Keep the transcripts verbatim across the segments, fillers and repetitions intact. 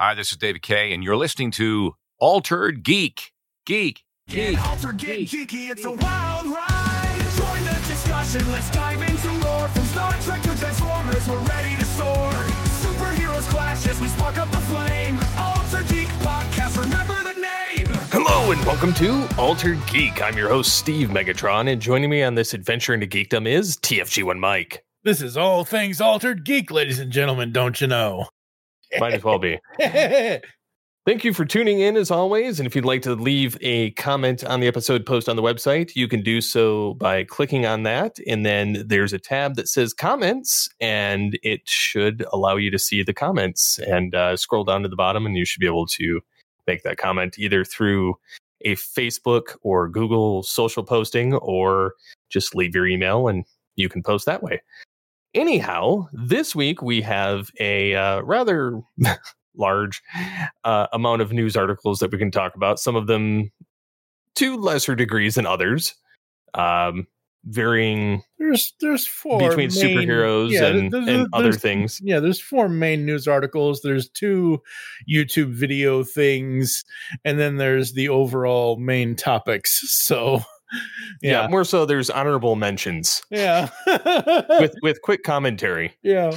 Hi, this is David Kay, and you're listening to Altered Geek. Geek. Geek. Get altered, get geeky, it's a wild ride. Join the discussion, let's dive into lore. From Star Trek to Transformers, we're ready to soar. Superheroes clash as we spark up the flame. Altered Geek Podcast, remember the name. Hello and welcome to Altered Geek. I'm your host, Steve Megatron, and joining me on this adventure into geekdom is T F G one Mike. This is all things Altered Geek, ladies and gentlemen, don't you know? Might as well be. Thank you for tuning in as always. And if you'd like to leave a comment on the episode post on the website, you can do so by clicking on that. And then there's a tab that says comments, and it should allow you to see the comments and uh, scroll down to the bottom. And you should be able to make that comment either through a Facebook or Google social posting, or just leave your email and you can post that way. Anyhow, this week we have a uh, rather large uh, amount of news articles that we can talk about. Some of them to lesser degrees than others, um, varying There's there's four between main- superheroes yeah, and, there's- and there's- other things. Yeah, there's four main news articles. There's two YouTube video things, and then there's the overall main topics. So, Yeah. yeah, More so, there's honorable mentions yeah, with with quick commentary. yeah.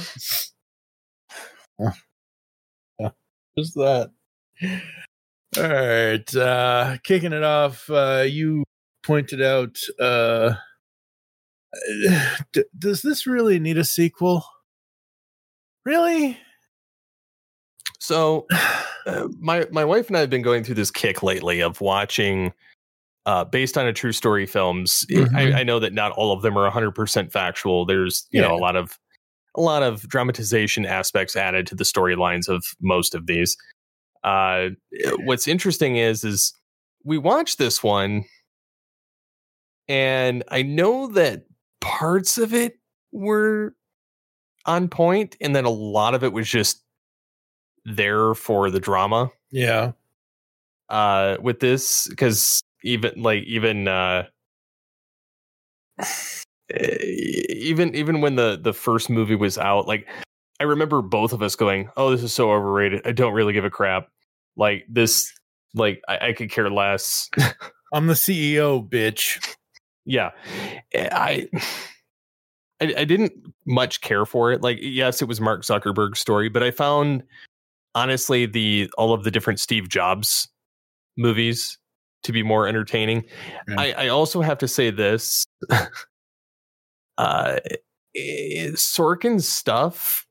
Yeah, just that. All right, uh, kicking it off. Uh, you pointed out. Uh, d- does this really need a sequel? Really? So, uh, my my wife and I have been going through this kick lately of watching. Uh, based on a true story films. Mhm. I, I know that not all of them are one hundred percent factual. There's, you Yeah. know, a lot of a lot of dramatization aspects added to the storylines of most of these. Uh, what's interesting is, is we watched this one, and I know that parts of it were on point, and then a lot of it was just there for the drama. Yeah. Uh, with this, because even like even uh even even when the the first movie was out, like I remember both of us going, oh, this is so overrated, I don't really give a crap, like this, like I, I could care less. I'm the C E O, bitch. Yeah, I, I I didn't much care for it. Like, yes, it was Mark Zuckerberg's story, but I found honestly the all of the different Steve Jobs movies to be more entertaining. Yeah. I, I also have to say this. uh, Sorkin's stuff,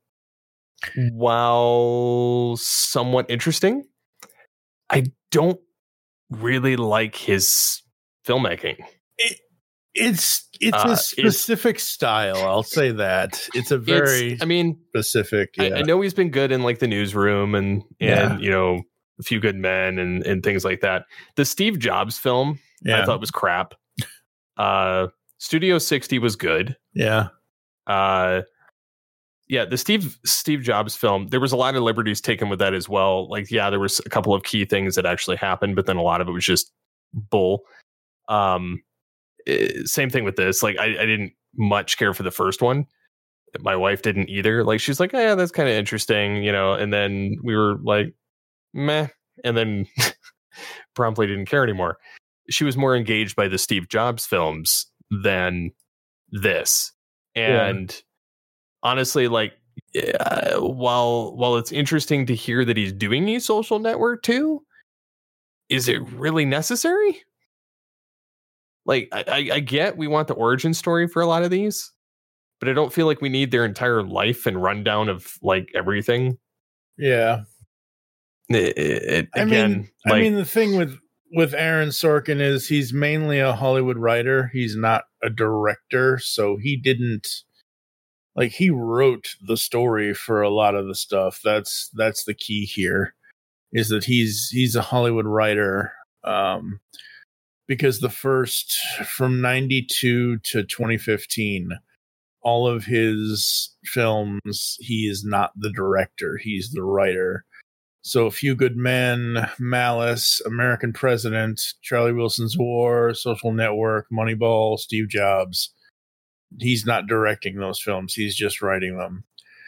while somewhat interesting, I don't really like his filmmaking. It, it's it's Uh, a it's- specific style. I'll say that. It's a very It's, I mean, specific. I, Yeah. I know he's been good in like The Newsroom and and Yeah. you know, A Few Good Men and and things like that. The Steve Jobs film, yeah. I thought was crap. Uh, Studio sixty was good. yeah. Uh, yeah, the Steve Steve Jobs film, there was a lot of liberties taken with that as well. Like, yeah, there was a couple of key things that actually happened, but then a lot of it was just bull. Um, eh, same thing with this. Like, I, I didn't much care for the first one. My wife didn't either. Like, she's like, oh, yeah, that's kind of interesting, you know. And then we were like, meh, and then promptly didn't care anymore. She was more engaged by the Steve Jobs films than this. And yeah. honestly, like, uh, while while it's interesting to hear that he's doing a social network too, is it really necessary? Like, I, I, I get we want the origin story for a lot of these, but I don't feel like we need their entire life and rundown of like everything. Yeah. It, it, I again, mean, like, I mean, the thing with with Aaron Sorkin is he's mainly a Hollywood writer. He's not a director, so he didn't like he wrote the story for a lot of the stuff. That's that's the key here, is that he's he's a Hollywood writer. Um, because the first from ninety-two to twenty fifteen, all of his films, he is not the director; he's the writer. So, A Few Good Men, Malice, American President, Charlie Wilson's War, Social Network, Moneyball, Steve Jobs. He's not directing those films. He's just writing them.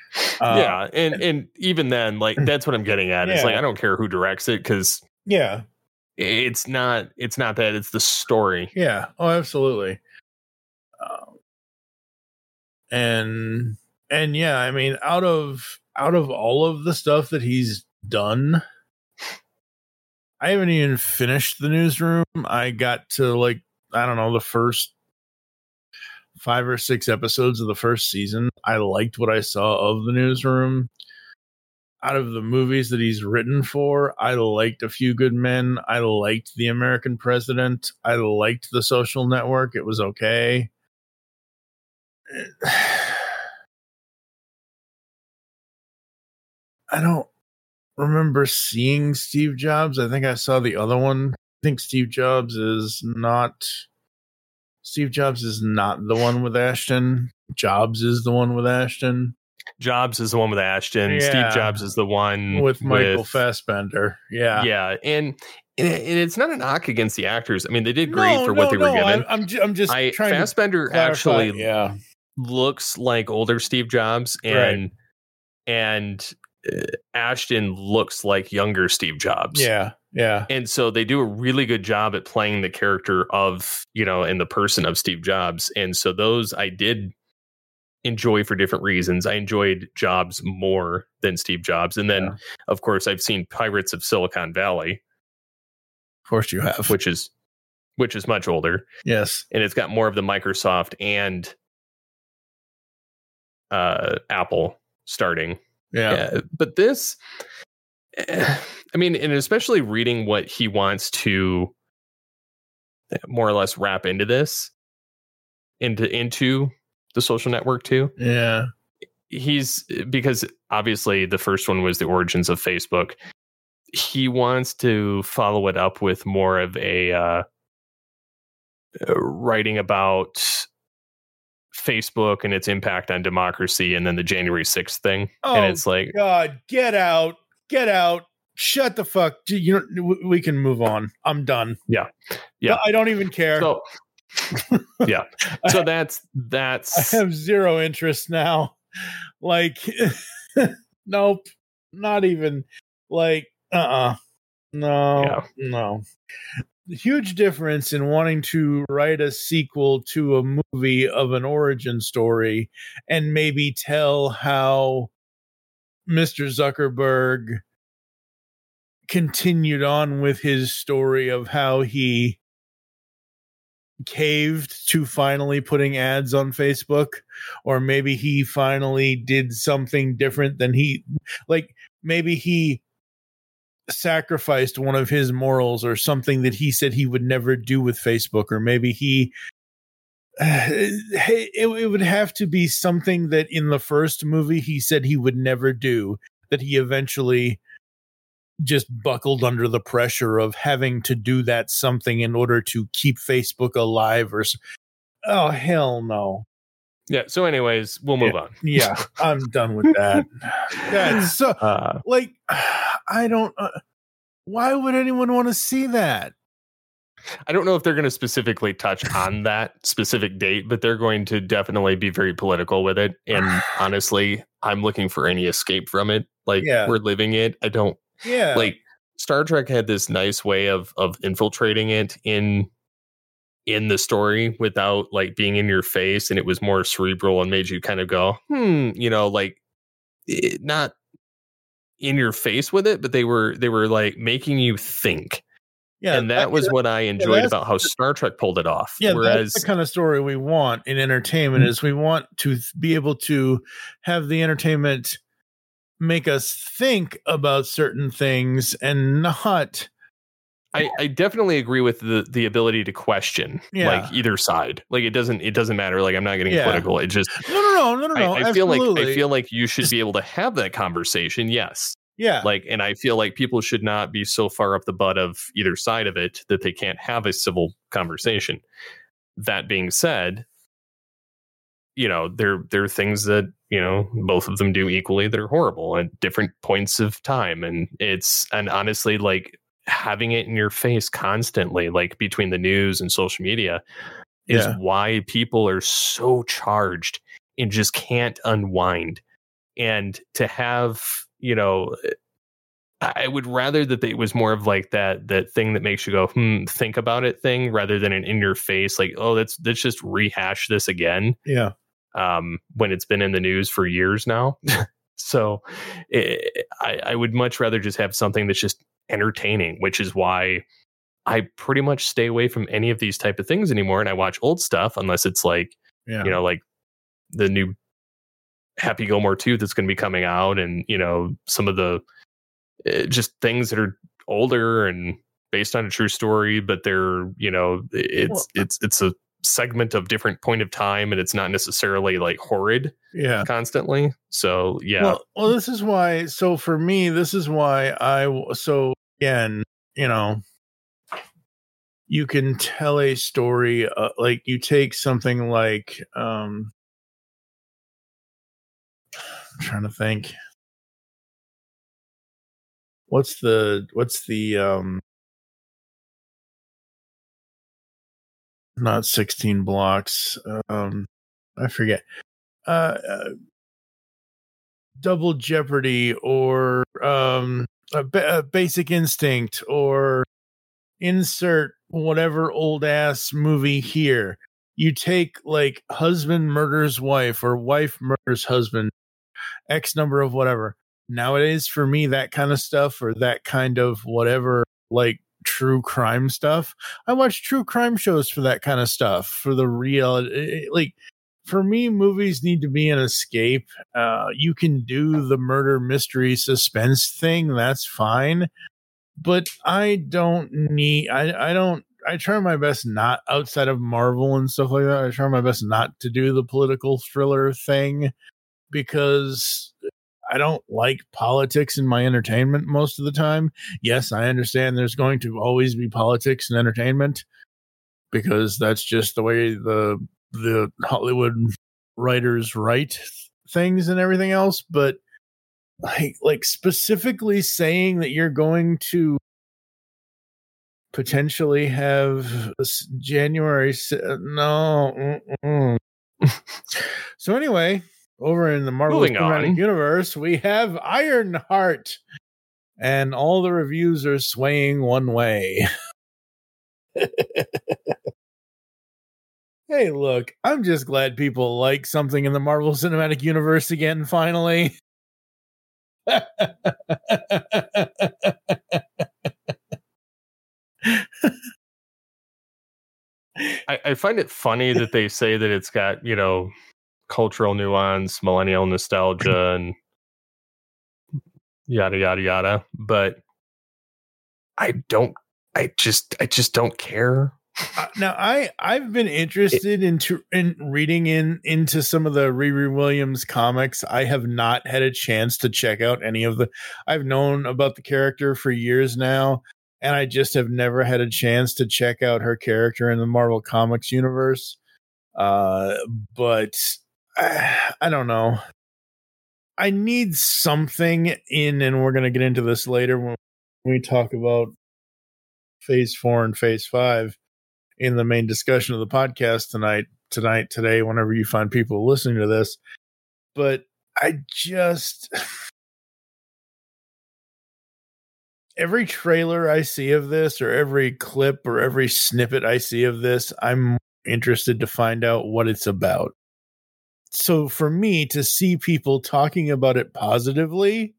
Uh, yeah, and and even then, like that's what I'm getting at. It's Yeah. like I don't care who directs it because yeah, it's not it's not that, it's the story. yeah. Oh, absolutely. Um, and and yeah, I mean, out of out of all of the stuff that he's done, I haven't even finished the Newsroom. I got to like I don't know the first five or six episodes of the first season. I liked what I saw of the Newsroom. Out of the movies that he's written for, I liked A Few Good Men. I liked The American President. I liked The Social Network. It was okay. I don't remember seeing Steve Jobs. I think I saw the other one. I think Steve Jobs is not Steve Jobs is not the one with Ashton. Jobs is the one with Ashton. Jobs is the one with Ashton. Yeah. Steve Jobs is the one With Michael with, Fassbender. Yeah. Yeah, and, and it's not a knock against the actors. I mean, they did great No, for what no, they were no, given. I, I'm, ju- I'm just I, trying Fassbender to clarify. actually Yeah. looks like older Steve Jobs, and and uh, Ashton looks like younger Steve Jobs. Yeah. Yeah. And so they do a really good job at playing the character of, you know, and the person of Steve Jobs. And so those I did enjoy for different reasons. I enjoyed Jobs more than Steve Jobs. And then, Yeah. of course, I've seen Pirates of Silicon Valley, Of course you have. which is which is much older. Yes. And it's got more of the Microsoft and uh, Apple starting. Yeah. Uh, but this, eh, I mean, and especially reading what he wants to more or less wrap into this, into into the Social Network too. Yeah. He's because obviously the first one was the origins of Facebook. He wants to follow it up with more of a uh, writing about Facebook and its impact on democracy, and then the January sixth thing. Oh, and it's like, God, get out. Get out. Shut the fuck. You know, we can move on. I'm done. yeah, yeah. I don't even care. So, yeah. So that's that's. I have zero interest now. Like, nope. Not even. Like, uh-uh. No. Yeah. No. The huge difference in wanting to write a sequel to a movie of an origin story and maybe tell how Mister Zuckerberg continued on with his story of how he caved to finally putting ads on Facebook, or maybe he finally did something different than he like maybe he sacrificed one of his morals or something that he said he would never do with Facebook, or maybe he uh, it, it would have to be something that in the first movie he said he would never do, that he eventually just buckled under the pressure of having to do that something in order to keep Facebook alive, or oh hell no. Yeah. So, anyways, we'll move yeah, on. Yeah, I'm done with that. That's so Uh, like I don't. Uh, why would anyone want to see that? I don't know if they're going to specifically touch on that specific date, but they're going to definitely be very political with it. And honestly, I'm looking for any escape from it. Like, Yeah. we're living it. I don't Yeah, like Star Trek had this nice way of of infiltrating it in in the story without like being in your face, and it was more cerebral and made you kind of go, hmm, you know, like it, not in your face with it, but they were they were like making you think. yeah, and that was what I enjoyed that's- about how Star Trek pulled it off. Yeah, Whereas that's the kind of story we want in entertainment. Is we want to th- be able to have the entertainment make us think about certain things and not. I, I definitely agree with the the ability to question Yeah. like either side. Like it doesn't it doesn't matter. Like I'm not getting Yeah. political. It just No, no, no, no, no. no. I, I feel like I absolutely. feel like you should be able to have that conversation. Yes. yeah, Like, and I feel like people should not be so far up the butt of either side of it that they can't have a civil conversation. That being said, you know, there there are things that, you know, both of them do equally that are horrible at different points of time. And it's, and honestly, like having it in your face constantly, like between the news and social media, is Yeah. why people are so charged and just can't unwind. And to have, you know, I would rather that it was more of like that that thing that makes you go, hmm, think about it thing, rather than an in your face, like, oh, let's let's just rehash this again. Yeah. Um, when it's been in the news for years now. So it, I, I would much rather just have something that's just entertaining, which is why I pretty much stay away from any of these type of things anymore. And I watch old stuff unless it's like, Yeah. you know, like the new Happy Gilmore two that's going to be coming out, and, you know, some of the uh, just things that are older and based on a true story, but they're, you know, it's Well, it's it's a segment of different point of time, and it's not necessarily like horrid Yeah. constantly. So yeah. Well, well, this is why. So for me, this is why I. So again, you know, you can tell a story. Uh, like you take something like. um I'm trying to think. What's the what's the um not sixteen blocks. Um I forget. Uh, uh Double Jeopardy, or um a, ba- a Basic Instinct, or insert whatever old ass movie here. You take like husband murders wife, or wife murders husband, X number of whatever. Nowadays, for me, that kind of stuff, or that kind of whatever, like true crime stuff, I watch true crime shows for that kind of stuff, for the real. Like, for me, movies need to be an escape. Uh, you can do the murder mystery suspense thing, that's fine. But I don't need, I, I don't, I try my best not, outside of Marvel and stuff like that, I try my best not to do the political thriller thing, because I don't like politics in my entertainment most of the time. Yes, I understand there's going to always be politics in entertainment, because that's just the way the the Hollywood writers write things and everything else. But like, like specifically saying that you're going to potentially have January, no. So anyway, over in the Marvel Moving Cinematic on. Universe, we have Ironheart, and all the reviews are swaying one way. Hey, look, I'm just glad people like something in the Marvel Cinematic Universe again, finally. I, I find it funny that they say that it's got, you know, cultural nuance, millennial nostalgia, and yada yada yada. But I don't. I just. I just don't care. Uh, now, I I've been interested into in reading in into some of the Riri Williams comics. I have not had a chance to check out any of the. I've known about the character for years now, and I just have never had a chance to check out her character in the Marvel Comics universe. Uh, but I, I don't know. I need something in, and we're going to get into this later when we talk about Phase Four and Phase Five in the main discussion of the podcast tonight, tonight, today, whenever you find people listening to this. But I just, every trailer I see of this, or every clip or every snippet I see of this, I'm interested to find out what it's about. So for me to see people talking about it positively,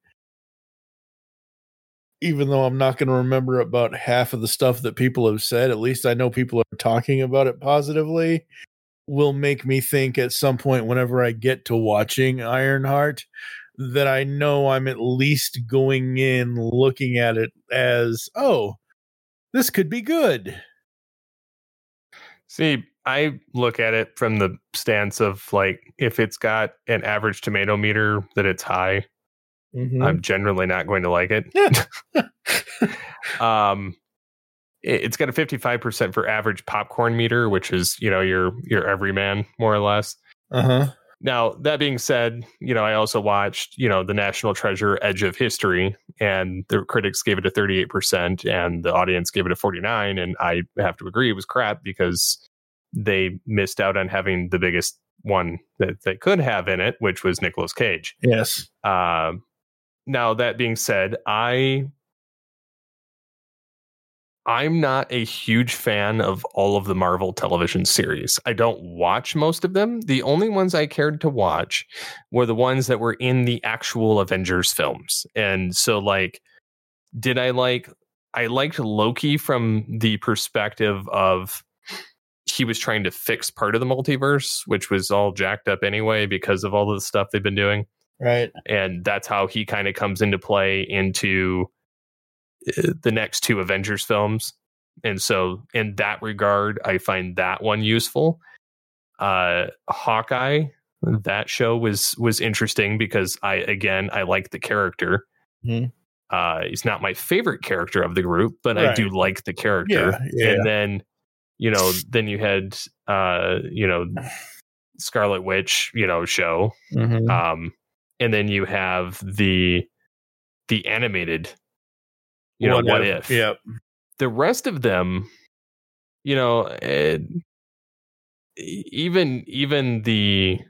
even though I'm not going to remember about half of the stuff that people have said, at least I know people are talking about it positively, will make me think at some point whenever I get to watching Ironheart that I know I'm at least going in looking at it as, oh, this could be good. See, I look at it from the stance of, like, if it's got an average tomato meter that it's high, Mm-hmm. I'm generally not going to like it. um, it, it's got a fifty-five percent for average popcorn meter, which is, you know, your your everyman, more or less. Uh-huh. Now, that being said, you know, I also watched, you know, the National Treasure Edge of History, and the critics gave it a thirty-eight percent and the audience gave it a forty-nine. And I have to agree it was crap, because they missed out on having the biggest one that they could have in it, which was Nicolas Cage. Yes. Uh, now, that being said, I I'm not a huge fan of all of the Marvel television series. I don't watch most of them. The only ones I cared to watch were the ones that were in the actual Avengers films. And so, like, did I like, I liked Loki from the perspective of he was trying to fix part of the multiverse, which was all jacked up anyway because of all of the stuff they've been doing. Right. And that's how he kind of comes into play into the next two Avengers films. And so in that regard, I find that one useful. Uh, Hawkeye, that show was was interesting because I, again, I like the character. Mm-hmm. Uh, he's not my favorite character of the group, but right. I do like the character. Yeah, yeah. And then, you know, then you had, uh, you know, Scarlet Witch, you know, show. Mm-hmm. Um, and then you have the the animated, you know, what, what if? if? Yep. The rest of them, you know, it, even even the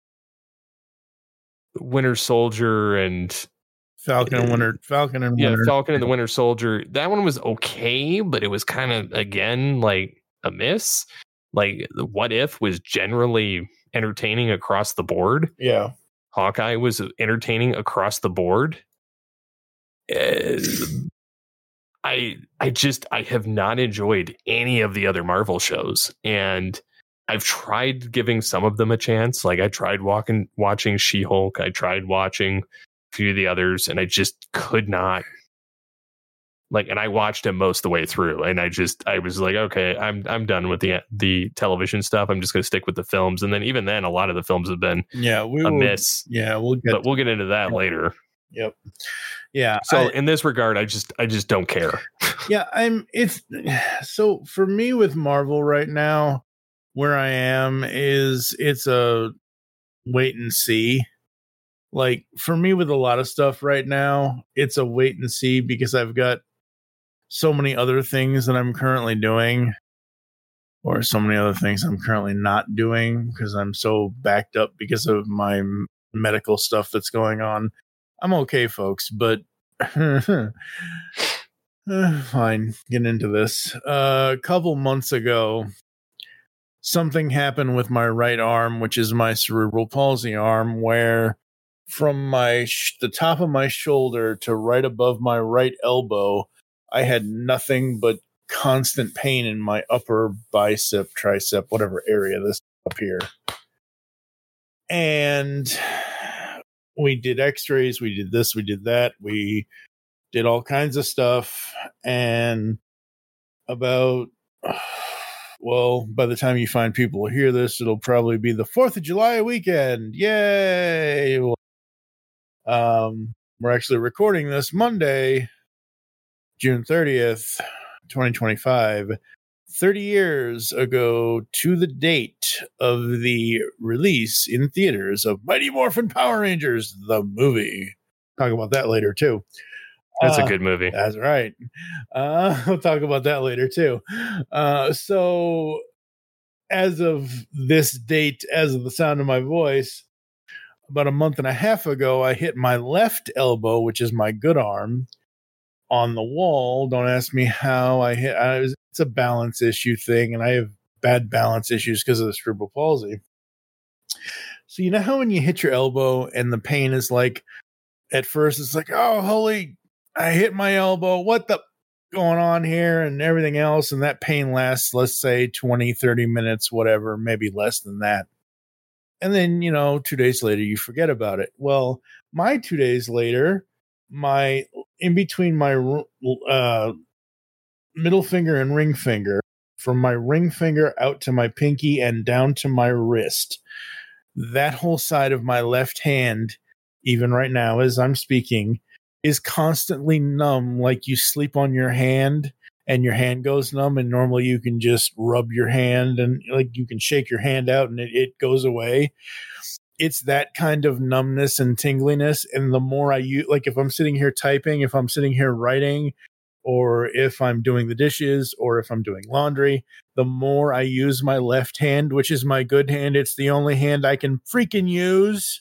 Winter Soldier and Falcon and Winter Falcon and yeah, Winter. Falcon and the Winter Soldier. That one was okay, but it was kind of again like a miss. Like What If was generally entertaining across the board. Yeah, Hawkeye was entertaining across the board. Uh, I I just I have not enjoyed any of the other Marvel shows, and I've tried giving some of them a chance. Like I tried walking watching She-Hulk, I tried watching a few of the others, and I just could not. Like, and I watched them most of the way through, and I just I was like, okay, I'm I'm done with the the television stuff. I'm just going to stick with the films, and then even then, a lot of the films have been yeah we a will, miss. Yeah, we'll get but we'll get into that yep. later. Yep. Yeah. So I, in this regard, I just I just don't care. Yeah, I'm it's so for me with Marvel right now, where I am is it's a wait and see. Like for me with a lot of stuff right now, it's a wait and see because I've got so many other things that I'm currently doing, or so many other things I'm currently not doing because I'm so backed up because of my medical stuff that's going on. I'm okay, folks, but uh, fine. Get into this. Uh, a couple months ago, something happened with my right arm, which is my cerebral palsy arm, where from my sh- the top of my shoulder to right above my right elbow, I had nothing but constant pain in my upper bicep, tricep, whatever area this up here. And we did x-rays, we did this, we did that, we did all kinds of stuff. And about, well, by the time you find people who hear this, it'll probably be the fourth of July weekend. Yay! Um, we're actually recording this Monday, June thirtieth, twenty twenty-five. thirty years ago to the date of the release in theaters of Mighty Morphin Power Rangers, the movie. Talk about that later, too. That's uh, a good movie. That's right. Uh, we'll talk about that later, too. Uh, so, as of this date, as of the sound of my voice, about a month and a half ago, I hit my left elbow, which is my good arm, on the wall. Don't ask me how I hit. I was, it's a balance issue thing, and I have bad balance issues because of the cerebral palsy. So you know how when you hit your elbow and the pain is like, at first it's like, oh, holy, I hit my elbow. What the going on here and everything else. And that pain lasts, let's say twenty, thirty minutes, whatever, maybe less than that. And then, you know, two days later, you forget about it. Well, my two days later, my in between my uh, middle finger and ring finger, from my ring finger out to my pinky and down to my wrist, that whole side of my left hand, even right now as I'm speaking, is constantly numb. Like you sleep on your hand and your hand goes numb, and normally you can just rub your hand and like you can shake your hand out and it, it goes away. It's that kind of numbness and tingliness. And the more I use, like if I'm sitting here typing, if I'm sitting here writing, or if I'm doing the dishes, or if I'm doing laundry, the more I use my left hand, which is my good hand, it's the only hand I can freaking use.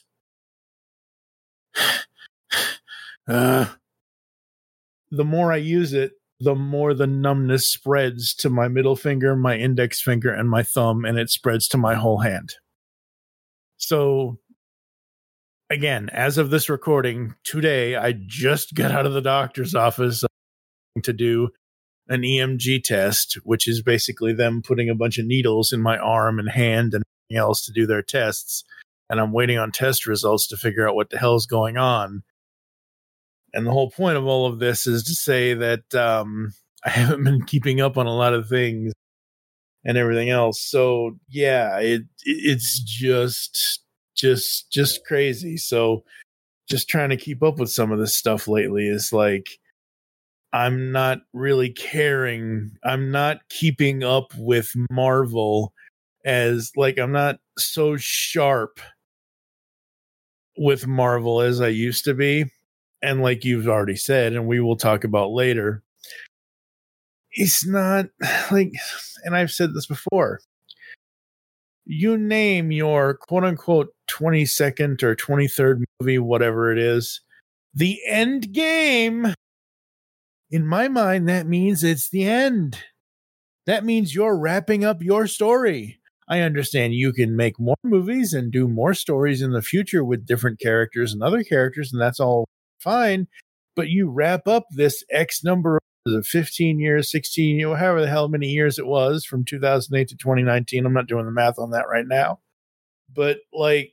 Uh, the more I use it, the more the numbness spreads to my middle finger, my index finger, and my thumb, and it spreads to my whole hand. So, again, as of this recording, today, I just got out of the doctor's office to do an E M G test, which is basically them putting a bunch of needles in my arm and hand and everything else to do their tests. And I'm waiting on test results to figure out what the hell's going on. And the whole point of all of this is to say that um, I haven't been keeping up on a lot of things and everything else. So yeah, it it's just just just crazy. So just trying to keep up with some of this stuff lately is like, I'm not really caring. I'm not keeping up with Marvel as like, I'm not so sharp with Marvel as I used to be. And like you've already said, and we will talk about later, it's not like, and I've said this before, you name your quote unquote twenty-second or twenty-third movie, whatever it is, the end game. In my mind, that means it's the end. That means you're wrapping up your story. I understand you can make more movies and do more stories in the future with different characters and other characters, and that's all fine. But you wrap up this X number of fifteen years, sixteen, you know, however the hell many years it was from two thousand eight to twenty nineteen. I'm not doing the math on that right now. But, like,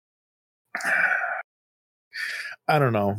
I don't know.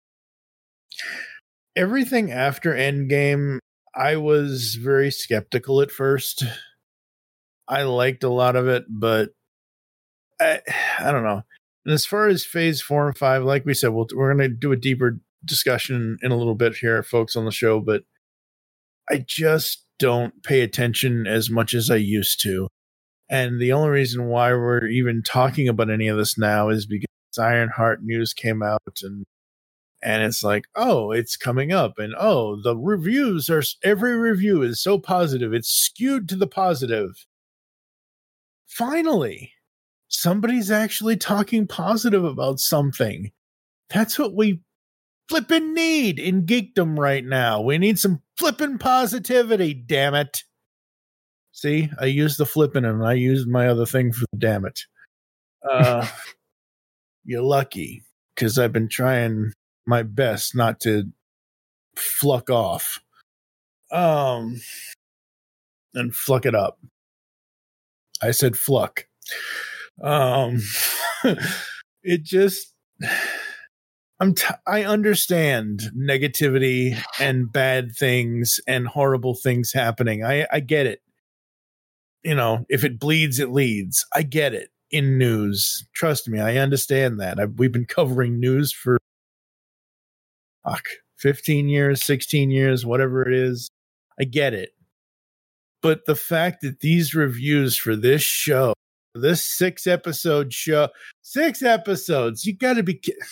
Everything after Endgame, I was very skeptical at first. I liked a lot of it, but I, I don't know. And as far as phase four and five, like we said, we'll, we're going to do a deeper discussion in a little bit here, folks, on the show, but I just don't pay attention as much as I used to. And the only reason why we're even talking about any of this now is because Ironheart news came out, and and it's like, oh, it's coming up, and oh, the reviews are, every review is so positive, it's skewed to the positive. Finally, somebody's actually talking positive about something. That's what we flippin' need in geekdom right now. We need some flippin' positivity, damn it. See, I used the flippin' and I used my other thing for the damn it. Uh, you're lucky, because I've been trying my best not to fluck off. Um, and fluck it up. I said fluck. Um, it just, I'm t- I understand negativity and bad things and horrible things happening. I, I get it. You know, if it bleeds, it leads. I get it in news. Trust me, I understand that. I've, we've been covering news for fuck, fifteen years, sixteen years, whatever it is. I get it. But the fact that these reviews for this show, this six episode show, six episodes, you got to be kidding.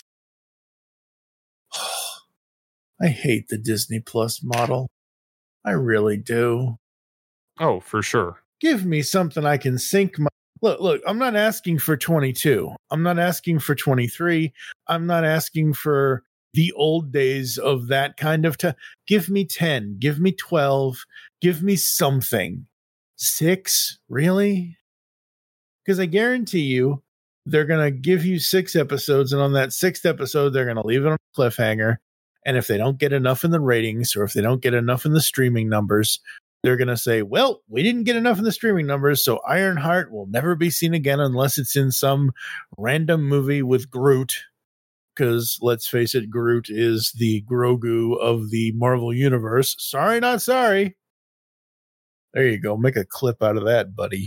I hate the Disney Plus model. I really do. Oh, for sure. Give me something I can sync my. Look, look, I'm not asking for twenty-two. I'm not asking for twenty-three. I'm not asking for the old days of that kind of time. Give me ten. Give me twelve. Give me something. Six? Really? Because I guarantee you, they're going to give you six episodes, and on that sixth episode, they're going to leave it on a cliffhanger. And if they don't get enough in the ratings, or if they don't get enough in the streaming numbers, they're going to say, well, we didn't get enough in the streaming numbers, so Ironheart will never be seen again unless it's in some random movie with Groot. Because, let's face it, Groot is the Grogu of the Marvel Universe. Sorry, not sorry. There you go. Make a clip out of that, buddy.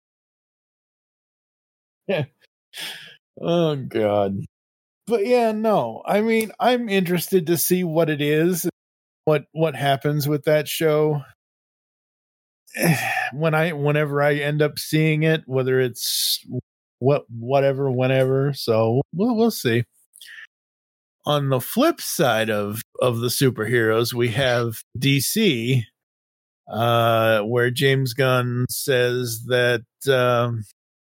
Yeah. Oh, God. But, yeah, no. I mean, I'm interested to see what it is, what what happens with that show. When I, whenever I end up seeing it, whether it's what, whatever, whenever. So we'll, we'll see. on the flip side of of the superheroes, we have D C, uh, where James Gunn says that um,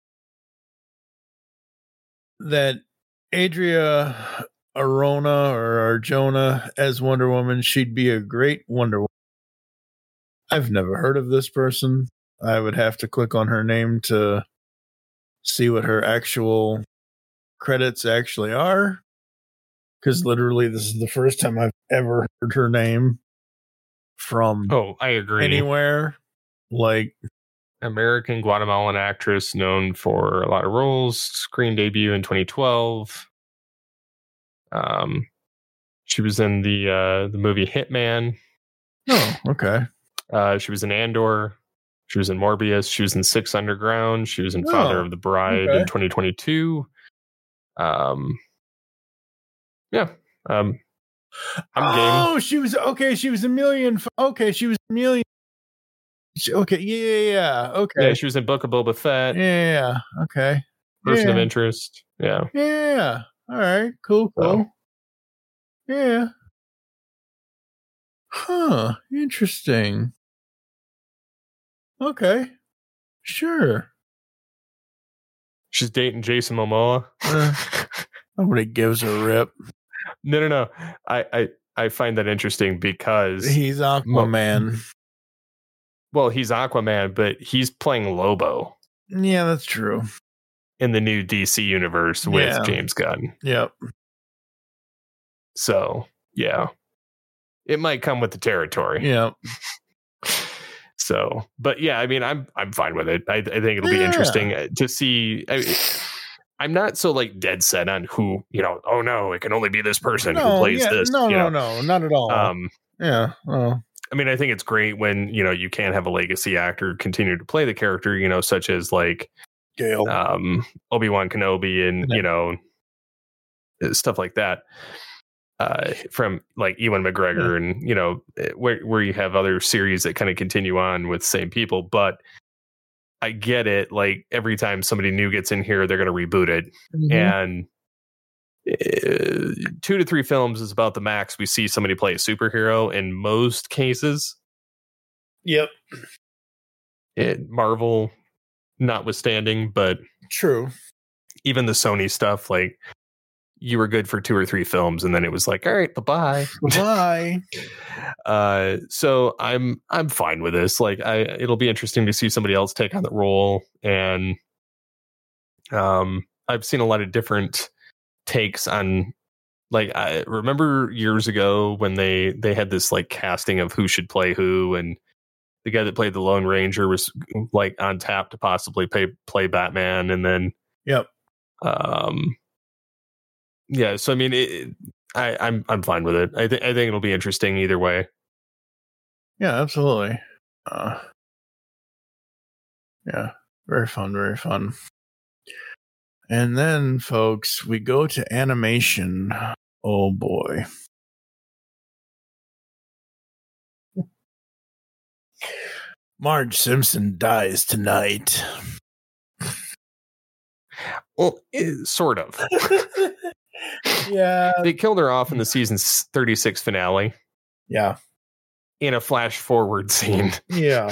that Adria Arona or Arjona as Wonder Woman, she'd be a great Wonder Woman. I've never heard of this person. I would have to click on her name to see what her actual credits actually are. Because literally, this is the first time I've ever heard her name from Oh, I agree. anywhere. Like, American Guatemalan actress known for a lot of roles. Screen debut in twenty twelve. Um, she was in the uh, the movie Hitman. oh, okay. Uh, she was in Andor. She was in Morbius. She was in Six Underground. She was in Oh, Father of the Bride okay. in twenty twenty-two. Um, yeah. Um, I'm game. Oh, she was okay. She was a million. Okay, she was a million. She- Okay, yeah, yeah, yeah. Okay, Yeah, she was in Book of Boba Fett. yeah, yeah, yeah. Okay, Person yeah. of Interest. Yeah. yeah. All right, cool, cool. So. Yeah. Huh. Interesting. Okay. Sure. She's dating Jason Momoa. Uh, nobody gives a rip. No, no, no. I, I, I find that interesting because, He's Aquaman. well, he's Aquaman, but he's playing Lobo Yeah, that's true. in the new D C universe with Yeah. James Gunn. Yep. So, yeah. It might come with the territory. Yep. So, but yeah, I mean, I'm I'm fine with it. I, I think it'll be Yeah. interesting to see. I, I'm not so like dead set on who, you know, oh no, it can only be this person who No, plays yeah, this. no, you no, know? no, not at all. Um, yeah. Oh, I mean, I think it's great when, you know, you can have a legacy actor continue to play the character, you know, such as like Gale. um, Obi-Wan Kenobi and, Yeah. you know, stuff like that. Uh, from like Ewan McGregor Yeah. and, you know, where, where you have other series that kind of continue on with the same people. But I get it. Like every time somebody new gets in here, they're going to reboot it. Mhm. And uh, two to three films is about the max we see somebody play a superhero in most cases. Yep. It, Marvel notwithstanding, but True. even the Sony stuff, like you were good for two or three films and then it was like, all right, bye-bye. Bye. uh, so I'm I'm fine with this. Like I it'll be interesting to see somebody else take on the role. And um I've seen a lot of different takes on, like, I remember years ago when they they had this like casting of who should play who, and the guy that played the Lone Ranger was like on tap to possibly play play Batman, and then Yep. um yeah, so I mean it, I I'm I'm fine with it. I think I think it'll be interesting either way. Yeah, absolutely. Uh, yeah, very fun, very fun. And then, folks, we go to animation. Oh boy. Marge Simpson dies tonight. Well, it, sort of. Yeah. They killed her off in the season thirty-six finale Yeah. in a flash forward scene. Yeah.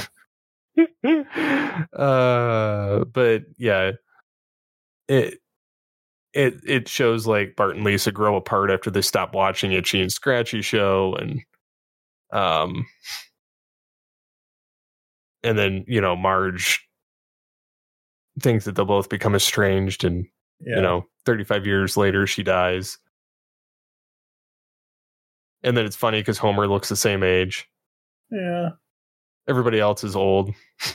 uh, but yeah, it it it shows like Bart and Lisa grow apart after they stop watching Itchy and Scratchy show, and um, and then you know Marge thinks that they'll both become estranged, and Yeah. you know, thirty-five years later she dies. And then it's funny because Homer looks the same age. Yeah. Everybody else is old.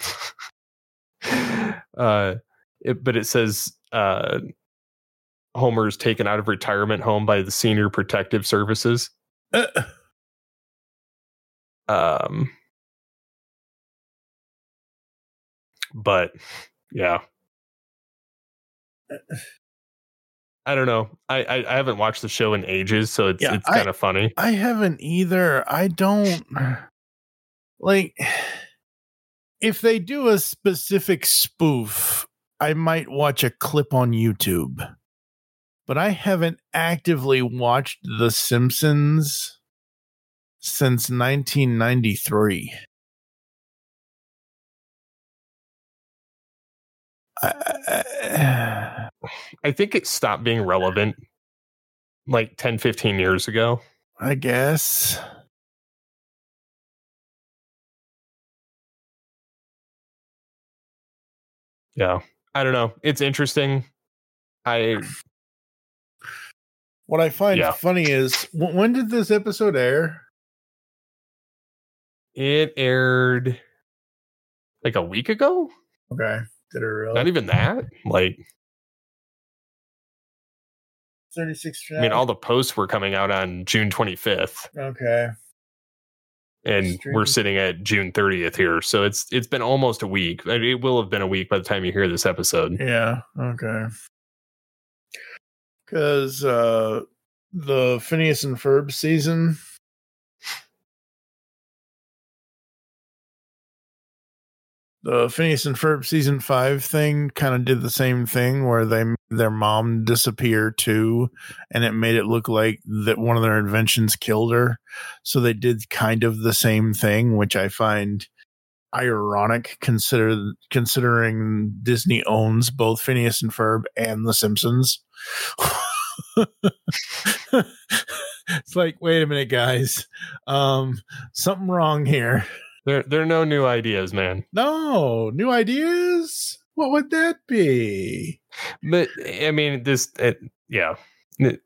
uh, it, but it says uh, Homer's taken out of retirement home by the Senior Protective Services. Uh, Um, but yeah, I don't know. I, I, I haven't watched the show in ages, so it's Yeah, it's kind of funny. I haven't either. I don't like if they do a specific spoof, I might watch a clip on YouTube. but I haven't actively watched The Simpsons since nineteen ninety-three. I, I think it stopped being relevant like ten, fifteen years ago. I guess. Yeah. I don't know. It's interesting. I What I find Yeah. funny is, w- when did this episode air? it aired like a week ago. Okay. Did it really? Not even that. Like, thirty-six. I mean, all the posts were coming out on June twenty-fifth, Okay. and Stream. we're sitting at June thirtieth here. So it's it's been almost a week. I mean, it will have been a week by the time you hear this episode. Yeah. Okay. Because uh, the Phineas and Ferb season, the Phineas and Ferb season five thing kind of did the same thing where they made their mom disappear too, and it made it look like that one of their inventions killed her. So they did kind of the same thing, which I find ironic consider considering Disney owns both Phineas and Ferb and The Simpsons. It's like, wait a minute, guys. Um, something wrong here. There, there are no new ideas, man. No, new ideas? What would that be? But I mean, this, it, yeah. It-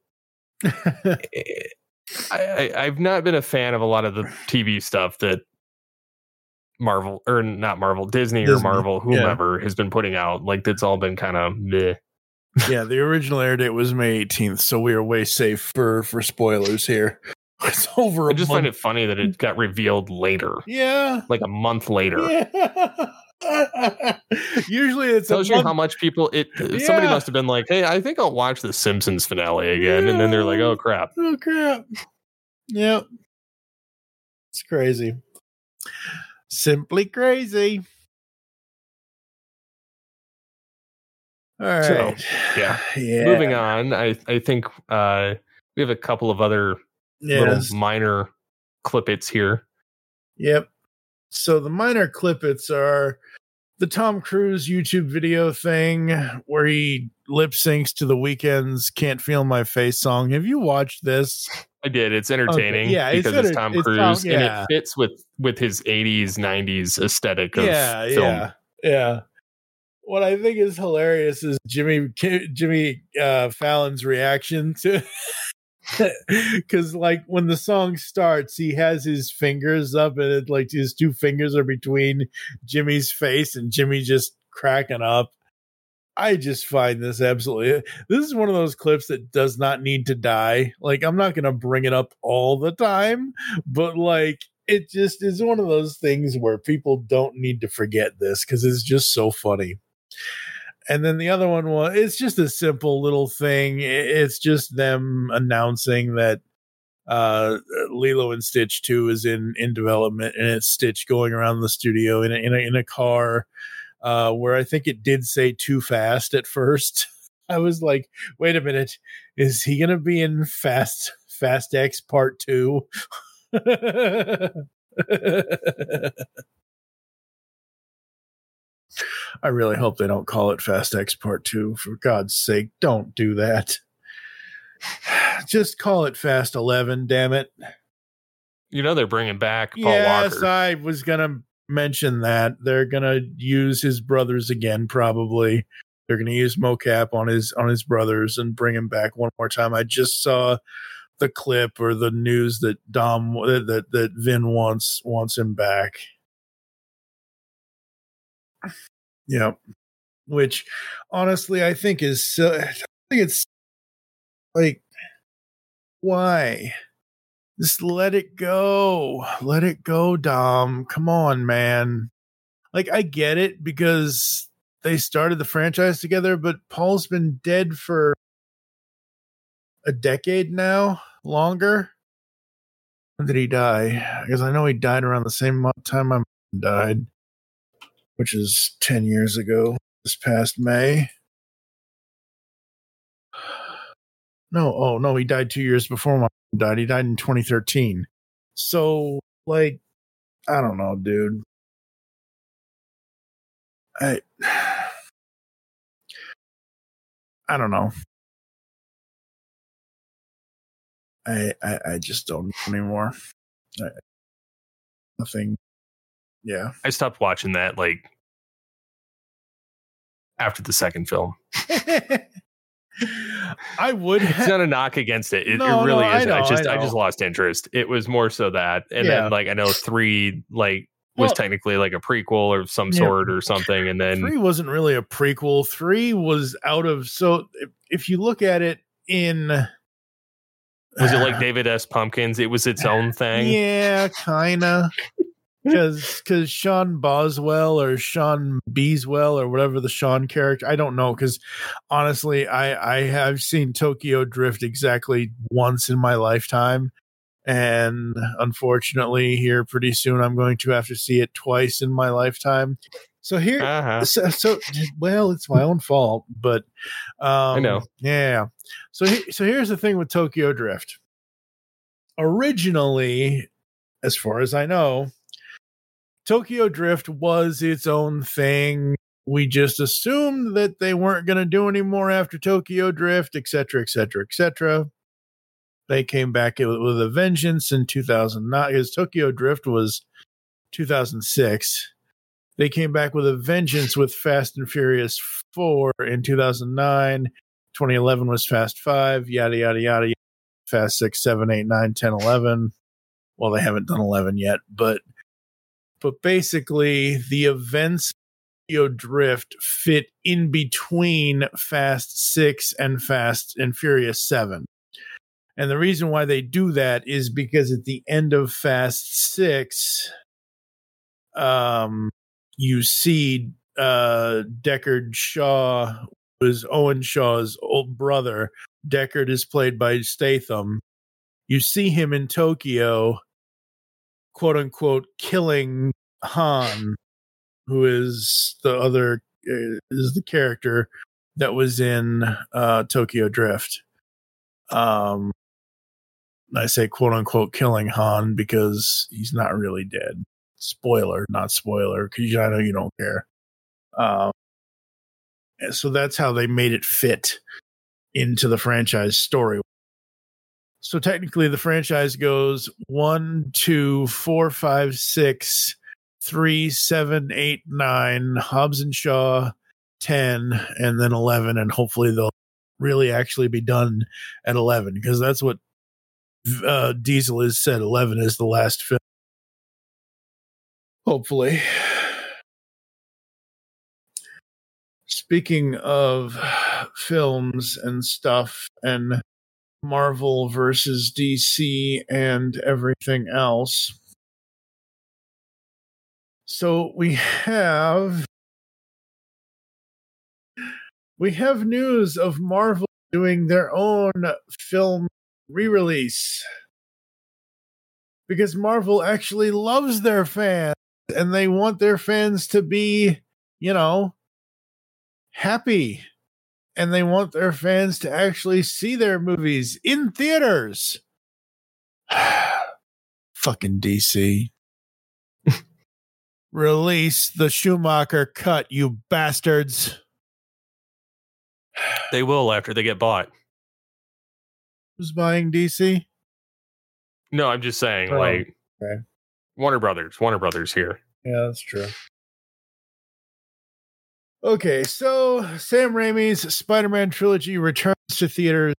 I, I, I've not been a fan of a lot of the T V stuff that Marvel, or not Marvel, Disney, or Disney, Marvel, yeah. whomever has been putting out. Like, it's all been kind of meh. Yeah, the original air date was May eighteenth, so we are way safe for, for spoilers here. It's over a I just month. find it funny that it got revealed later, Yeah. like a month later. Yeah. Usually it's Tells a you month- how much people it. Somebody Yeah. must have been like, "Hey, I think I'll watch the Simpsons finale again," and then they're like, "Oh crap!" Oh crap. Yep. It's crazy. Simply crazy. All right. So, yeah. Yeah. Moving on, I I think uh, we have a couple of other Yes. little minor clippets here. Yep. So the minor clippets are the Tom Cruise YouTube video thing where he lip syncs to the Weeknd's "Can't Feel My Face" song. Have you watched this? I did. It's entertaining Okay, yeah, it's because it's, enter- Tom it's Cruise, Tom- and yeah. it fits with with his eighties, nineties aesthetic of Yeah, film. yeah, yeah. What I think is hilarious is Jimmy Jimmy uh, Fallon's reaction to, because like when the song starts, he has his fingers up, and it, like his two fingers are between Jimmy's face, and Jimmy just cracking up. I just find this absolutely. This is one of those clips that does not need to die. Like, I'm not going to bring it up all the time, but like, it just is one of those things where people don't need to forget this because it's just so funny. And then the other one was, it's just a simple little thing. It's just them announcing that uh, Lilo and Stitch two is in, in development, and it's Stitch going around the studio in a, in a, in a car. Uh, where I think it did say "too fast" at first. I was like, wait a minute, is he going to be in Fast Fast X Part two? I really hope they don't call it Fast X Part two. For God's sake, don't do that. Just call it Fast eleven, damn it. You know they're bringing back Paul Yes, Walker. I was going to mention that. They're going to use his brothers again, probably. They're going to use mocap on his on his brothers and bring him back one more time. I just saw the clip or the news that Dom that that Vin wants wants him back. Yeah, which honestly I think is so, I think it's like, why? Just let it go. Let it go, Dom. Come on, man. Like, I get it because they started the franchise together, but Paul's been dead for a decade now, longer. When did he die? Because I know he died around the same time my mom died, which is ten years ago, this past May. no, oh no, he died two years before my mom died. He died in twenty thirteen. So, like, I don't know, dude. I, I don't know. I, I, I just don't know anymore. I, nothing. Yeah. I stopped watching that like after the second film. I would. Ha- it's not a knock against it. It, no, it really no, I isn't. I, know, just I I, know. just lost interest. It was more so that, and Yeah. then like I know three like was Well, technically like a prequel of some yeah. sort or something, and then Three wasn't really a prequel. Three was out of. So if, if you look at it in. was it like David S. Pumpkins? It was its own thing. Yeah, kind of. Because because Sean Boswell or Sean Beeswell or whatever the Sean character, I don't know. Because honestly, I I have seen Tokyo Drift exactly once in my lifetime, and unfortunately, here pretty soon I'm going to have to see it twice in my lifetime. So here, Uh-huh. so, so well, it's my own fault, but um, I know. Yeah. So he, so here's the thing with Tokyo Drift. Originally, as far as I know, Tokyo Drift was its own thing. We just assumed that they weren't going to do any more after Tokyo Drift, et cetera, et cetera, et cetera. They came back with a vengeance in two thousand nine, because Tokyo Drift was two thousand six. They came back with a vengeance with Fast and Furious four in two thousand nine. twenty eleven was Fast five, yada, yada, yada. Fast six, seven, eight, nine, ten, eleven. Well, they haven't done eleven yet, but but basically the events of Tokyo Drift fit in between Fast six and Fast and Furious seven. And the reason why they do that is because at the end of Fast six, um, you see uh, Deckard Shaw, was Owen Shaw's old brother. Deckard is played by Statham. You see him in Tokyo, quote unquote, killing Han, who is the other, uh, is the character that was in uh, Tokyo Drift. Um, I say quote unquote killing Han because he's not really dead. Spoiler, not spoiler, because I know you don't care. Um, so that's how they made it fit into the franchise story. So technically the franchise goes one, two, four, five, six, three, seven, eight, nine, Hobbs and Shaw, ten, and then eleven, and hopefully they'll really actually be done at eleven, because that's what uh, Diesel has said. eleven is the last film. Hopefully. Speaking of films and stuff and Marvel versus D C and everything else. So we have we have news of Marvel doing their own film re-release. Because Marvel actually loves their fans and they want their fans to be, you know, happy. And they want their fans to actually see their movies in theaters. Fucking D C. Release the Schumacher cut, you bastards. They will after they get bought. Who's buying D C? No, I'm just saying, Oh, like okay. Warner Brothers. Warner Brothers here. Yeah, that's true. Okay, so Sam Raimi's Spider-Man trilogy returns to theaters.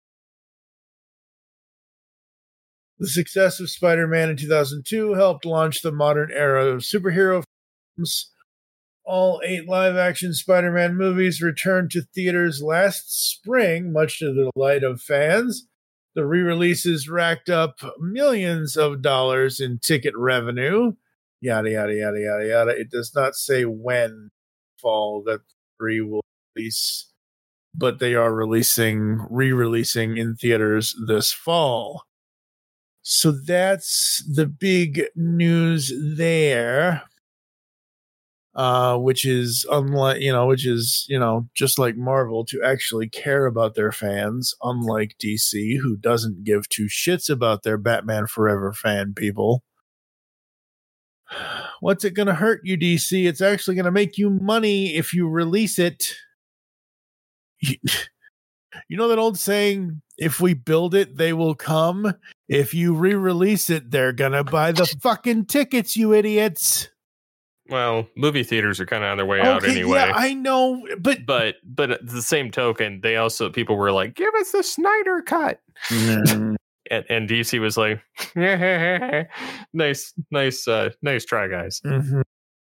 The success of Spider-Man in two thousand two helped launch the modern era of superhero films. All eight live-action Spider-Man movies returned to theaters last spring, much to the delight of fans. The re-releases racked up millions of dollars in ticket revenue. Yada, yada, yada, yada, yada. It does not say when fall that three will release, but they are releasing, re-releasing in theaters this fall. So that's the big news there. uh, which is unlike, you know, which is, you know, just like Marvel, to actually care about their fans, unlike D C, who doesn't give two shits about their Batman Forever fan people. What's it going to hurt you, D C? It's actually going to make you money if you release it. You, you know that old saying, if we build it, they will come? If you re-release it, they're going to buy the fucking tickets, you idiots. Well, movie theaters are kind of on their way okay, out anyway. Yeah, I know, but but but at the same token, they also people were like, "Give us the Snyder cut," mm. and, and D C was like, "Nice, nice, uh, nice try, guys." Mm-hmm.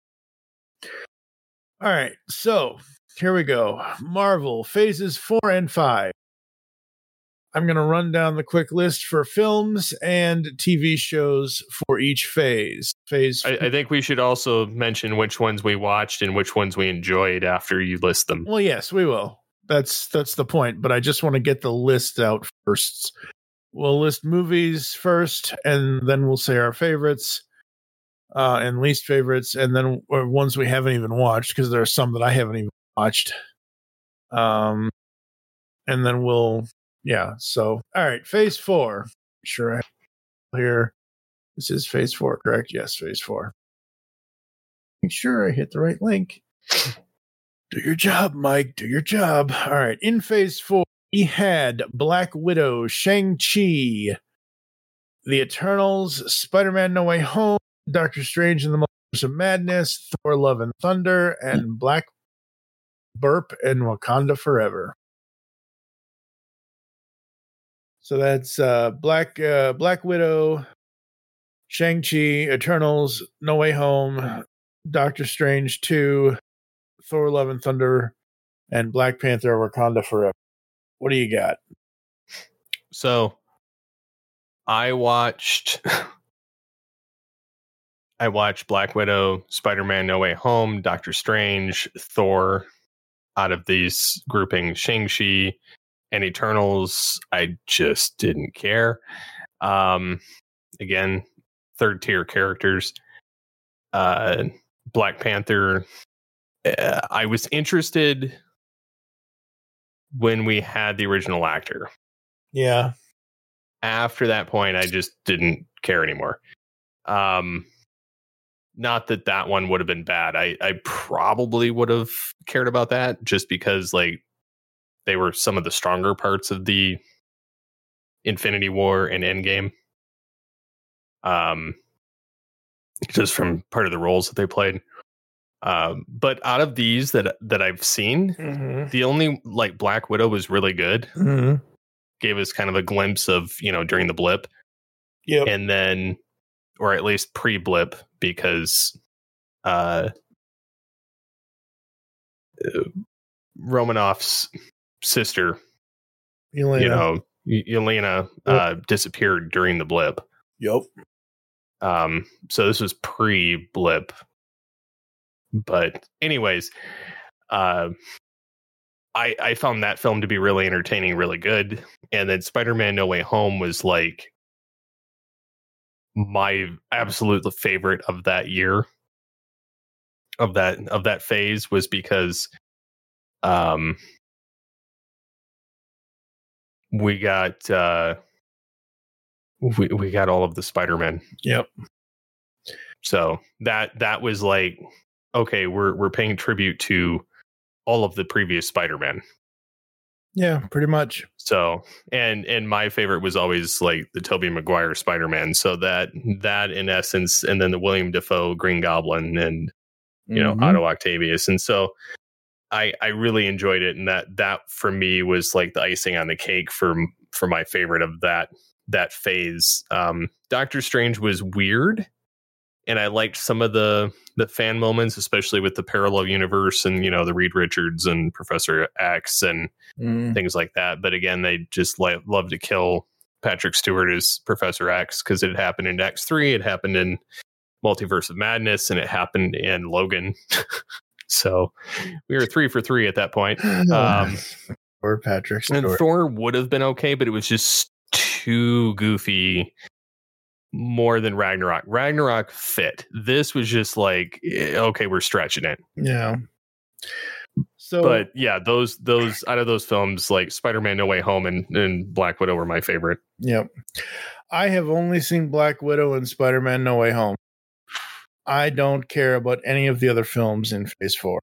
All right, so here we go. Marvel phases four and five. I'm going to run down the quick list for films and T V shows for each phase. Phase. I, I think we should also mention which ones we watched and which ones we enjoyed after you list them. Well, yes, we will. That's that's the point. But I just want to get the list out first. We'll list movies first, and then we'll say our favorites uh, and least favorites, and then or ones we haven't even watched, because there are some that I haven't even watched. Um, and then we'll. Yeah, so, all right, phase four. Sure, I here. This is phase four, correct? Yes, phase four. Make sure I hit the right link. Do your job, Mike. Do your job. All right, in phase four, we had Black Widow, Shang-Chi, The Eternals, Spider-Man No Way Home, Doctor Strange and the Multiverse of Madness, Thor Love and Thunder, and Black Burp and Wakanda Forever. So that's uh, Black uh, Black Widow, Shang-Chi, Eternals, No Way Home, Doctor Strange two, Thor Love and Thunder, and Black Panther Wakanda Forever. What do you got? So I watched I watched Black Widow, Spider-Man No Way Home, Doctor Strange, Thor. Out of these groupings, Shang-Chi and Eternals, I just didn't care. Um, again, third tier characters. Uh, Black Panther, uh, I was interested when we had the original actor. Yeah. After that point, I just didn't care anymore. Um, not that that one would have been bad. I, I probably would have cared about that just because, like, they were some of the stronger parts of the Infinity War and Endgame. Um, just from part of the roles that they played. Um, but out of these that that I've seen, mm-hmm. the only like Black Widow was really good. Mm-hmm. Gave us kind of a glimpse of, you know, during the blip. Yep. And then, or at least pre-blip, because uh, Romanoff's sister, Elena. you know, Elena uh, yep. disappeared during the blip. Yep. Um, so this was pre-blip. But anyways, uh, I I found that film to be really entertaining, really good. And then Spider-Man No Way Home was like my absolute favorite of that year. Of that of that phase was because um we got uh we we got all of the Spider-Men. Yep. So that that was like, okay, we're we're paying tribute to all of the previous Spider-Man. Yeah, pretty much. So, and and my favorite was always like the Tobey Maguire Spider-Man. So that that in essence, and then the William Dafoe Green Goblin, and you mm-hmm. know, Otto Octavius. And so I I really enjoyed it, and that that for me was like the icing on the cake for for my favorite of that that phase. Um, Doctor Strange was weird. And I liked some of the the fan moments, especially with the parallel universe and, you know, the Reed Richards and Professor X and mm. things like that. But again, they just like love to kill Patrick Stewart as Professor X because it happened in X three, it happened in Multiverse of Madness, and it happened in Logan. So we were three for three at that point. Um, or Patrick Stewart. And Thor would have been okay, but it was just too goofy more than Ragnarok. Ragnarok fit. This was just like, eh, okay, we're stretching it. Yeah. So, But yeah, those those out of those films, like Spider-Man: No Way Home and, and Black Widow were my favorite. yep. I have only seen Black Widow and Spider-Man No Way Home. I don't care about any of the other films in Phase Four.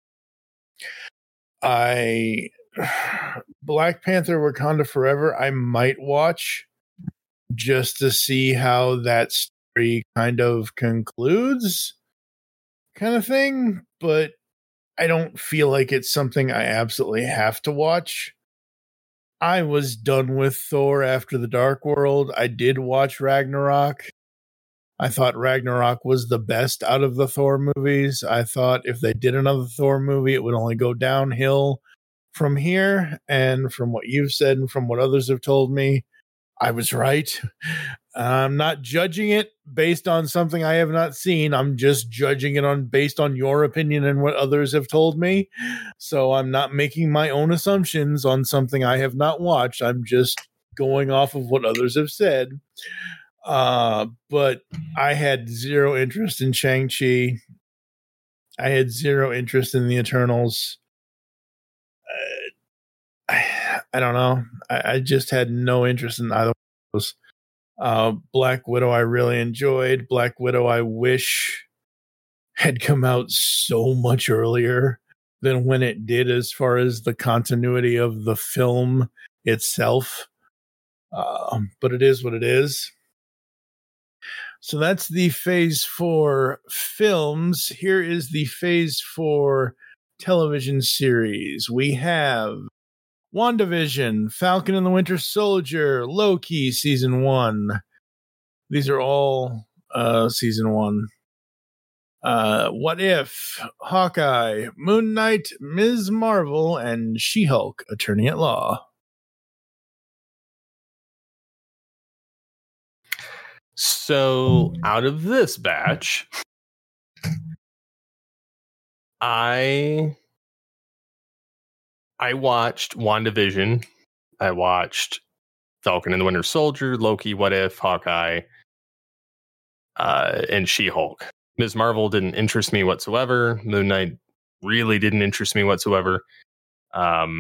I Black Panther: Wakanda Forever, I might watch just to see how that story kind of concludes, kind of thing. But I don't feel like it's something I absolutely have to watch. I was done with Thor after the Dark World. I did watch Ragnarok. I thought Ragnarok was the best out of the Thor movies. I thought if they did another Thor movie, it would only go downhill from here. And from what you've said and from what others have told me, I was right. I'm not judging it based on something I have not seen. I'm just judging it on based on your opinion and what others have told me. So I'm not making my own assumptions on something I have not watched. I'm just going off of what others have said. Uh, but I had zero interest in Shang-Chi. I had zero interest in the Eternals. Uh, I, I don't know. I, I just had no interest in either of those. Uh, Black Widow, I really enjoyed. Black Widow, I wish had come out so much earlier than when it did, as far as the continuity of the film itself. Uh, but it is what it is. So that's the Phase four films. Here is the Phase four television series. We have WandaVision, Falcon and the Winter Soldier, Loki season one. These are all uh, season one. Uh, What If, Hawkeye, Moon Knight, Miz Marvel, and She-Hulk, Attorney at Law. So out of this batch, I I watched WandaVision. I watched Falcon and the Winter Soldier, Loki, What If, Hawkeye, uh, and She-Hulk. Miz Marvel didn't interest me whatsoever. Moon Knight really didn't interest me whatsoever. Um,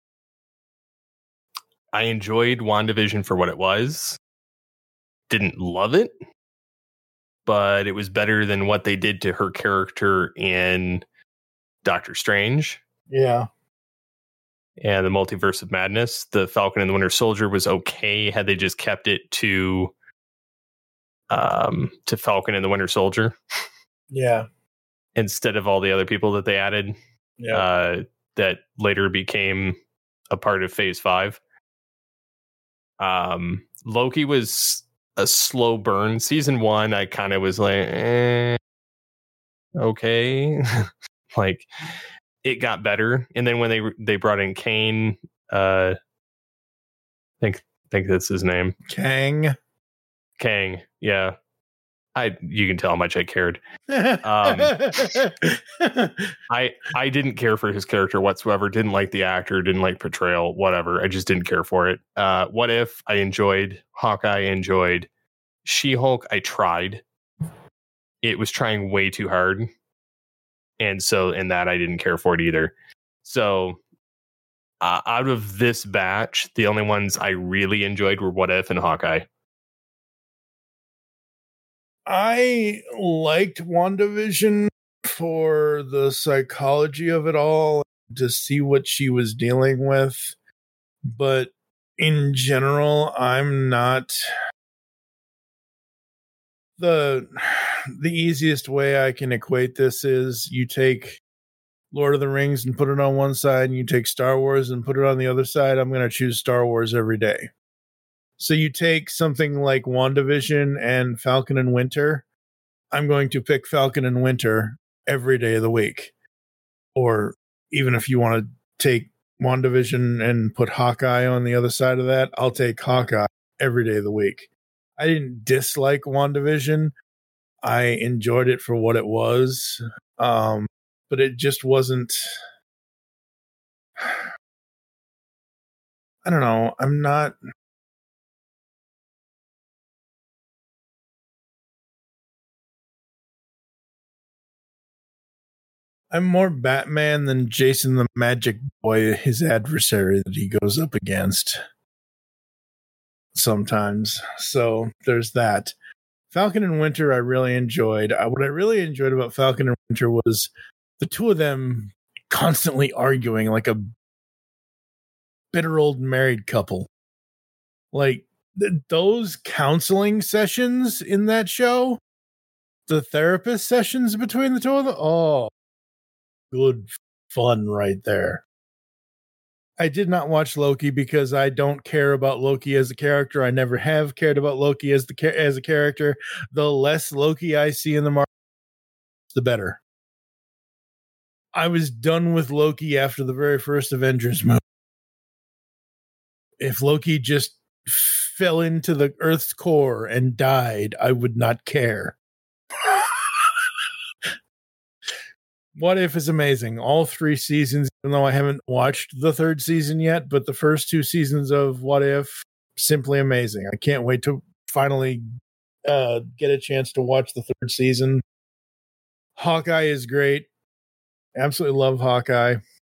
I enjoyed WandaVision for what it was. Didn't love it, but it was better than what they did to her character in Doctor Strange. Yeah. And the Multiverse of Madness. The Falcon and the Winter Soldier was okay had they just kept it to um to Falcon and the Winter Soldier Yeah. instead of all the other people that they added. Yeah. Uh, that later became a part of Phase Five. Um, Loki was a slow burn. Season one, I kind of was like, eh, okay, like it got better, and then when they they brought in Kane, uh, I think think that's his name, Kang. Kang. Yeah, I you can tell how much I cared. Um, I I didn't care for his character whatsoever. Didn't like the actor. Didn't like portrayal. Whatever. I just didn't care for it. Uh, What If? I enjoyed. Hawkeye enjoyed. She-Hulk, I tried. It was trying way too hard. And so in that, I didn't care for it either. So uh, out of this batch, the only ones I really enjoyed were What If and Hawkeye. I liked WandaVision for the psychology of it all, to see what she was dealing with. But in general, I'm not... The the easiest way I can equate this is you take Lord of the Rings and put it on one side, and you take Star Wars and put it on the other side. I'm going to choose Star Wars every day. So you take something like WandaVision and Falcon and Winter. I'm going to pick Falcon and Winter every day of the week. Or even if you want to take WandaVision and put Hawkeye on the other side of that, I'll take Hawkeye every day of the week. I didn't dislike WandaVision. I enjoyed it for what it was. Um, but it just wasn't... I don't know. I'm not... I'm more Batman than Jason the Magic Boy, his adversary that he goes up against sometimes. So there's that. Falcon and Winter I really enjoyed. I, what I really enjoyed about Falcon and Winter was the two of them constantly arguing like a bitter old married couple. Like th- those counseling sessions in that show, the therapist sessions between the two of them, oh, good fun right there. I did not watch Loki because I don't care about Loki as a character. I never have cared about Loki as the as a character. The less Loki I see in the Marvel, the better. I was done with Loki after the very first Avengers movie. If Loki just fell into the Earth's core and died, I would not care. What If is amazing. All three seasons, even though I haven't watched the third season yet, but the first two seasons of What If, simply amazing. I can't wait to finally uh, get a chance to watch the third season. Hawkeye is great. Absolutely love Hawkeye.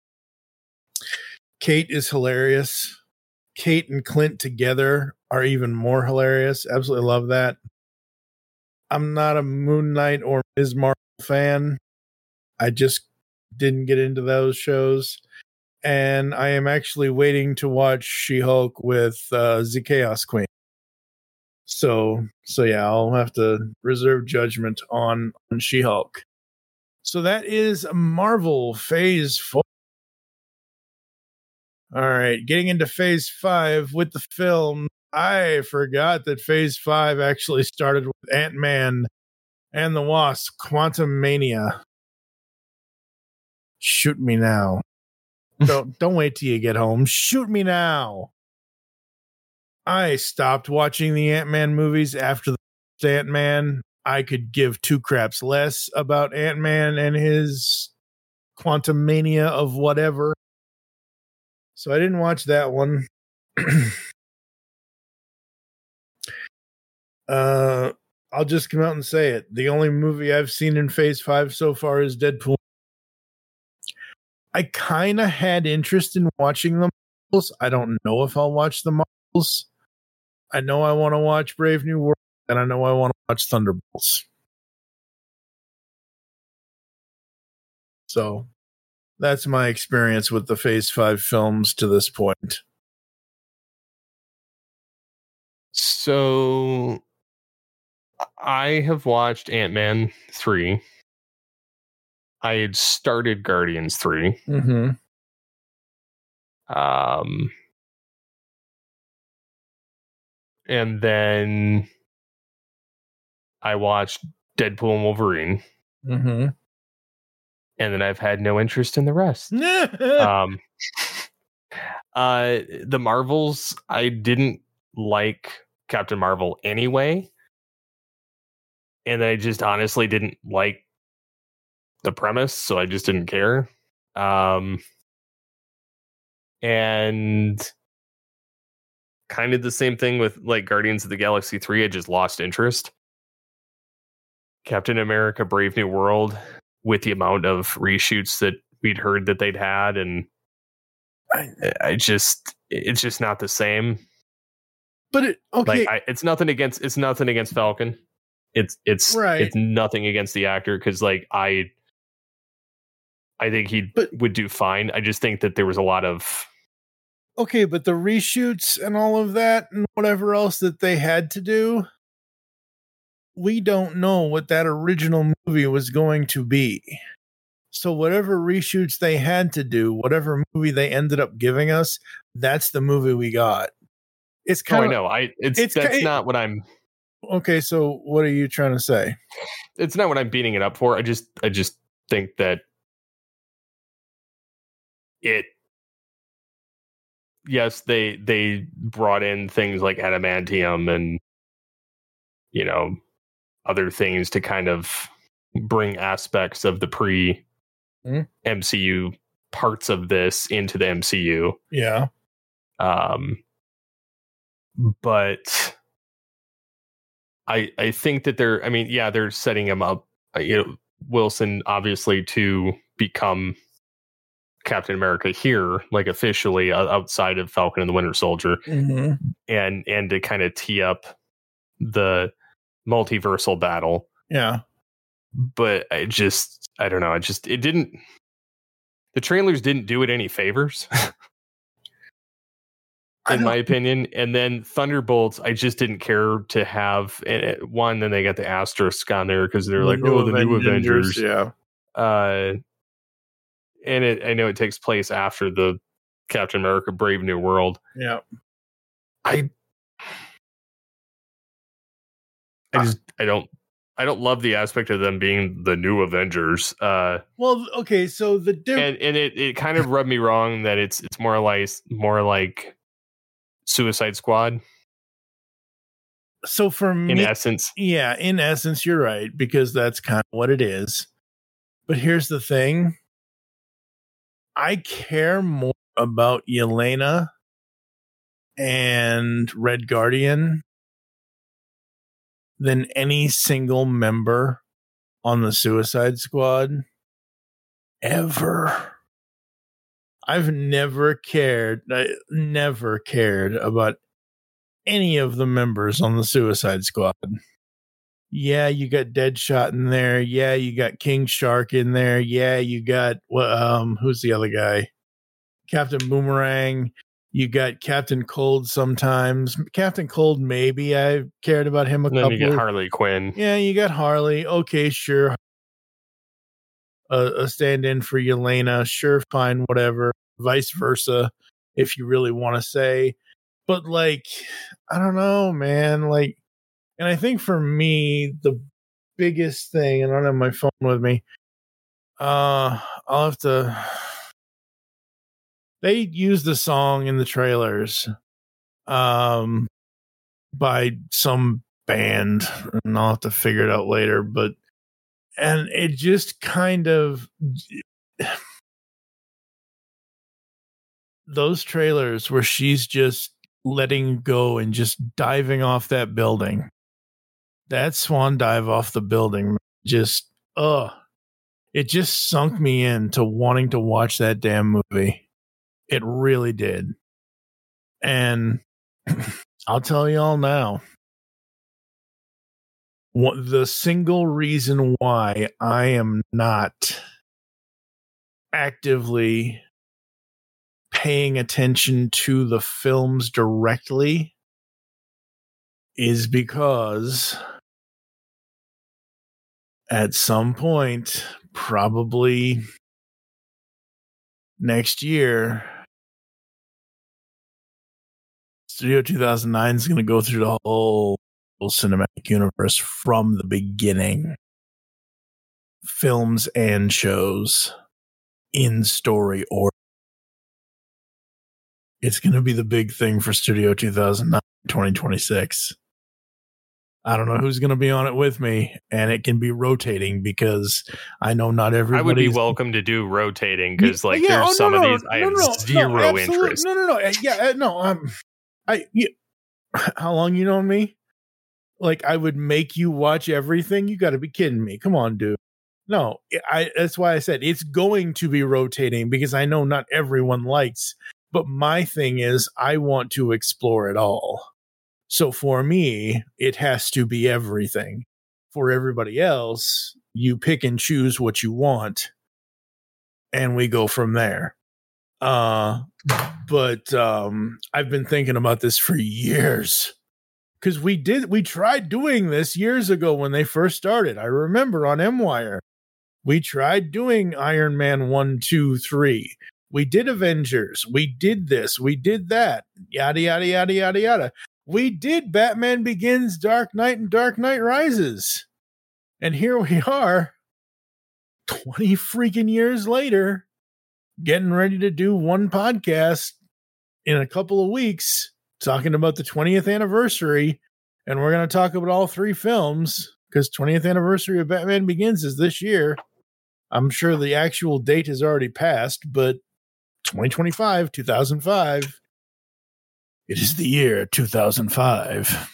Kate is hilarious. Kate and Clint together are even more hilarious. Absolutely love that. I'm not a Moon Knight or Miz Marvel fan. I just didn't get into those shows. And I am actually waiting to watch She-Hulk with uh, the Chaos Queen. So, so yeah, I'll have to reserve judgment on, on She-Hulk. So that is Marvel Phase four. All right, getting into Phase five with the film. I forgot that Phase five actually started with Ant-Man and the Wasp, Quantumania. Shoot me now. don't don't wait till you get home. Shoot me now. I stopped watching the Ant-Man movies after the Ant-Man. I could give two craps less about Ant-Man and his Quantumania of whatever. So I didn't watch that one. uh, I'll just come out and say it. The only movie I've seen in Phase five so far is Deadpool. I kind of had interest in watching the Marvels. I don't know if I'll watch the Marvels. I know I want to watch Brave New World, and I know I want to watch Thunderbolts. So that's my experience with the Phase five films to this point. So I have watched Ant-Man three. I had started Guardians three. Mm-hmm. Um, and then I watched Deadpool and Wolverine. Mm-hmm. And then I've had no interest in the rest. um, uh, the Marvels, I didn't like Captain Marvel anyway. And I just honestly didn't like the premise, so I just didn't care. Um, and kind of the same thing with like Guardians of the Galaxy three. I just lost interest. Captain America Brave New World, with the amount of reshoots that we'd heard that they'd had, and I, I just it's just not the same. But it, okay, like I, it's nothing against it's nothing against Falcon. It's it's right. It's nothing against the actor, because like I I think he would do fine. I just think that there was a lot of okay, but the reshoots and all of that and whatever else that they had to do, we don't know what that original movie was going to be. So whatever reshoots they had to do, whatever movie they ended up giving us, that's the movie we got. It's kind of oh, I know. I it's, it's that's kinda, not what I'm okay, so what are you trying to say? It's not what I'm beating it up for. I just I just think that it yes, they they brought in things like adamantium and, you know, other things to kind of bring aspects of the pre M C U parts of this into the M C U. Yeah. Um, but I I think that they're, I mean, yeah, they're setting him up, you know, Wilson obviously to become Captain America here, like officially uh, outside of Falcon and the Winter Soldier, Mm-hmm. and and to kind of tee up the multiversal battle. Yeah. But I just, I don't know. I just, it didn't, the trailers didn't do it any favors, in my opinion. And then Thunderbolts, I just didn't care to have. And it, one, then they got the asterisk on there because they're The like, new oh, the new Avengers, Avengers. yeah. Uh, and it, I know it takes place after the Captain America Brave New World. Yeah. I, I just, I don't, I don't love the aspect of them being the new Avengers. Uh, Well, okay, so the diff- and and it, it kind of rubbed me wrong that it's it's more like more like Suicide Squad so for in me, essence. yeah, in essence, you're right, because that's kind of what it is. But here's the thing. I care more about Yelena and Red Guardian than any single member on the Suicide Squad ever. I've never cared, I never cared about any of the members on the Suicide Squad. Yeah, you got Deadshot in there. Yeah, you got King Shark in there. Yeah, you got, well, um, who's the other guy? Captain Boomerang. You got Captain Cold sometimes. Captain Cold, maybe I cared about him a And then couple. you get Harley Quinn. Yeah, you got Harley. Okay, sure. A, a stand-in for Yelena. Sure, fine, whatever. Vice versa, if you really want to say. But, like, I don't know, man. Like, and I think for me, the biggest thing, and I don't have my phone with me, uh, I'll have to... They used the song in the trailers um, by some band, and I'll have to figure it out later. But and it just kind of those trailers where she's just letting go and just diving off that building. That swan dive off the building, just uh it just sunk me into wanting to watch that damn movie. It really did. And I'll tell you all now, what the single reason why I am not actively paying attention to the films directly is because at some point, probably next year, Studio two thousand nine is going to go through the whole cinematic universe from the beginning. Films and shows in story order. It's going to be the big thing for Studio two thousand nine twenty twenty-six. I don't know who's going to be on it with me, and it can be rotating because I know not everybody. I would be welcome to do rotating because, like, yeah, there's oh, some no, of no, these I no, have no, zero no, interest. No, no, no, yeah, no. Um, I. Yeah, how long you known me? Like, I would make you watch everything. You got to be kidding me! Come on, dude. No, I. That's why I said it's going to be rotating because I know not everyone likes. But my thing is, I want to explore it all. So for me, it has to be everything. For everybody else, you pick and choose what you want, and we go from there. Uh, but um, I've been thinking about this for years because we did we tried doing this years ago when they first started. I remember on M-Wire, we tried doing Iron Man one, two, three. We did Avengers. We did this. We did that. Yada yada yada yada yada. We did Batman Begins, Dark Knight, and Dark Knight Rises. And here we are, twenty freaking years later, getting ready to do one podcast in a couple of weeks, talking about the twentieth anniversary. And we're going to talk about all three films, because twentieth anniversary of Batman Begins is this year. I'm sure the actual date has already passed, but twenty twenty-five, two thousand five. It is the year two thousand five.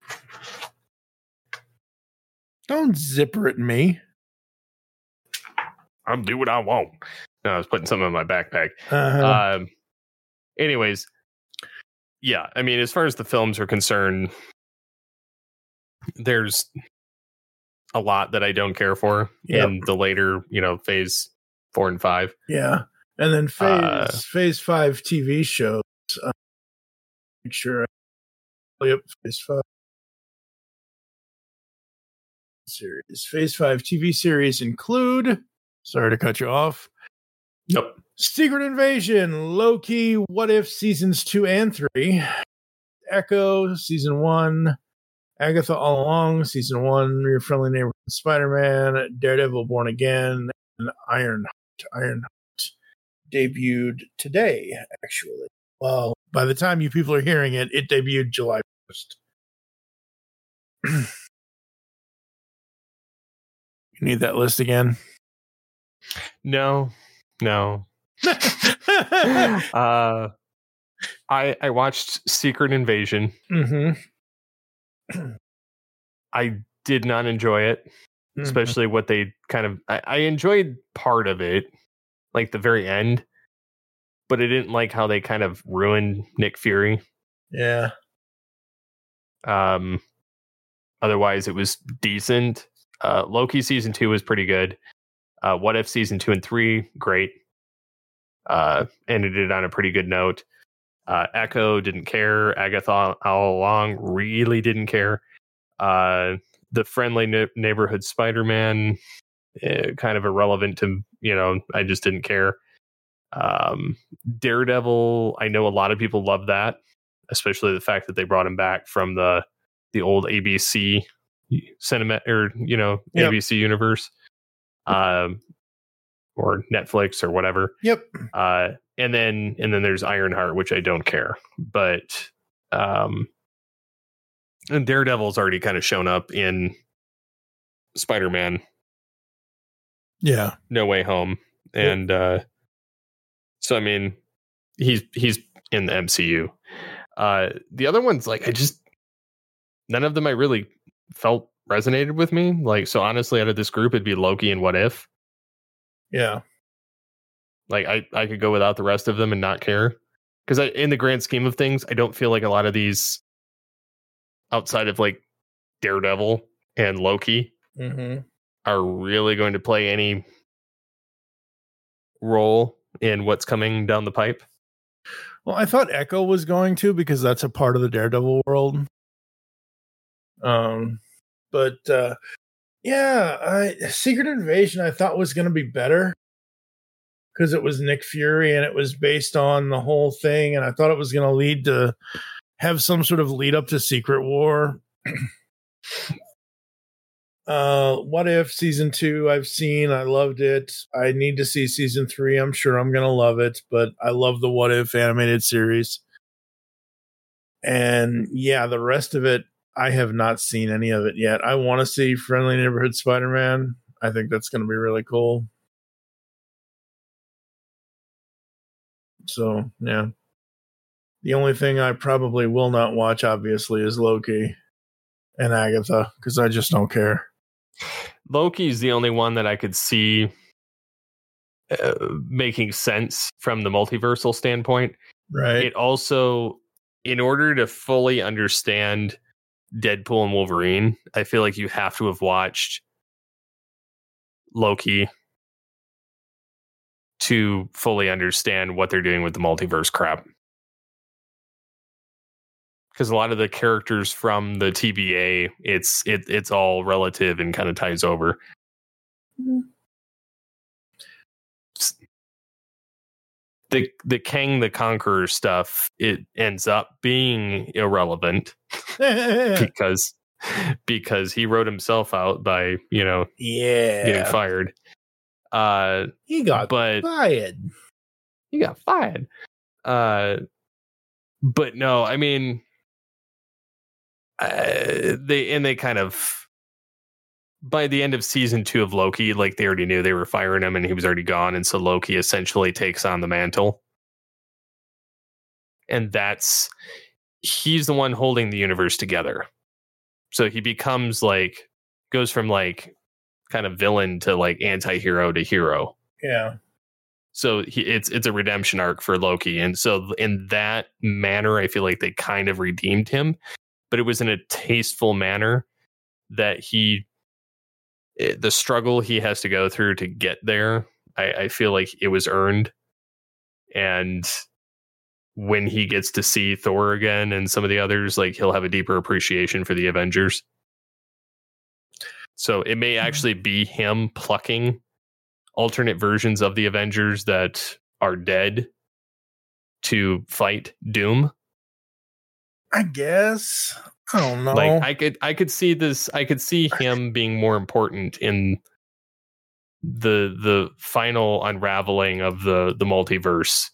Don't zipper at me. I'm do what I want. No, I was putting something in my backpack. Uh-huh. Um, anyways, yeah, I mean, as far as the films are concerned, there's a lot that I don't care for Yep. in the later, you know, phase four and five. Yeah. And then phase Uh, phase five T V shows. Uh, make sure. I, yep, phase five series. Phase five T V series include. Sorry to cut you off. Yep. Secret Invasion, Loki, What If seasons two and three, Echo season one, Agatha All Along season one, Your Friendly Neighborhood Spider-Man, Daredevil Born Again, and Ironheart. Ironheart debuted today, actually. Well, by the time you people are hearing it, it debuted July first. You need that list again? No, no. uh, I I watched Secret Invasion. Mm-hmm. I did not enjoy it, especially what they kind of. I, I enjoyed part of it, like the very end, but I didn't like how they kind of ruined Nick Fury. Yeah. Um. Otherwise, it was decent. Uh, Loki season two was pretty good. Uh, What If season two and three, great. Uh, ended it on a pretty good note. Uh, Echo didn't care. Agatha all, all along really didn't care. Uh, the Friendly ne- Neighborhood Spider-Man, eh, kind of irrelevant to, you know, I just didn't care. Um, Daredevil, I know a lot of people love that, especially the fact that they brought him back from the the old A B C cinema or, you know, Yep. A B C universe. Um, or Netflix or whatever. Yep. Uh, and then and then there's Ironheart, which I don't care. But um, and Daredevil's already kind of shown up in Spider-Man Yeah. No Way Home. And uh, so I mean he's he's in the M C U. Uh, the other ones, like I just none of them I really felt resonated with me. Like, so honestly, out of this group, it'd be Loki and What If. Yeah. Like I, I could go without the rest of them and not care. Because I, in the grand scheme of things, I don't feel like a lot of these outside of like Daredevil and Loki Mm-hmm. are really going to play any role in what's coming down the pipe. Well, I thought Echo was going to because that's a part of the Daredevil world. Um, but uh, yeah, I, Secret Invasion I thought was going to be better because it was Nick Fury and it was based on the whole thing, and I thought it was going to lead to have some sort of lead up to Secret War. uh, What If season two I've seen, I loved it. I need to see season three. I'm sure I'm going to love it, but I love the What If animated series. And yeah, the rest of it, I have not seen any of it yet. I want to see Friendly Neighborhood Spider-Man. I think that's going to be really cool. So, yeah. The only thing I probably will not watch, obviously, is Loki and Agatha, because I just don't care. Loki's the only one that I could see uh, making sense from the multiversal standpoint. Right. It also, in order to fully understand Deadpool and Wolverine, I feel like you have to have watched Loki to fully understand what they're doing with the multiverse crap. Because a lot of the characters from the T B A, it's it it's all relative and kind of ties over. Mm-hmm. The the Kang the Conqueror stuff, it ends up being irrelevant because because he wrote himself out by, you know, yeah, getting fired. Uh, he got but fired. He got fired. Uh, but no, I mean, uh, they and they kind of by the end of season two of Loki, like they already knew they were firing him and he was already gone, and so Loki essentially takes on the mantle, and that's he's the one holding the universe together. So he becomes like goes from like kind of villain to like anti-hero to hero Yeah. So he, it's it's a redemption arc for Loki, and so in that manner, I feel like they kind of redeemed him, but it was in a tasteful manner that he, the struggle he has to go through to get there, I, I feel like it was earned, and when he gets to see Thor again and some of the others, like he'll have a deeper appreciation for the Avengers. So it may actually be him plucking alternate versions of the Avengers that are dead to fight Doom. I guess. I don't know. Like I could I could see this I could see him being more important in the the final unraveling of the the multiverse.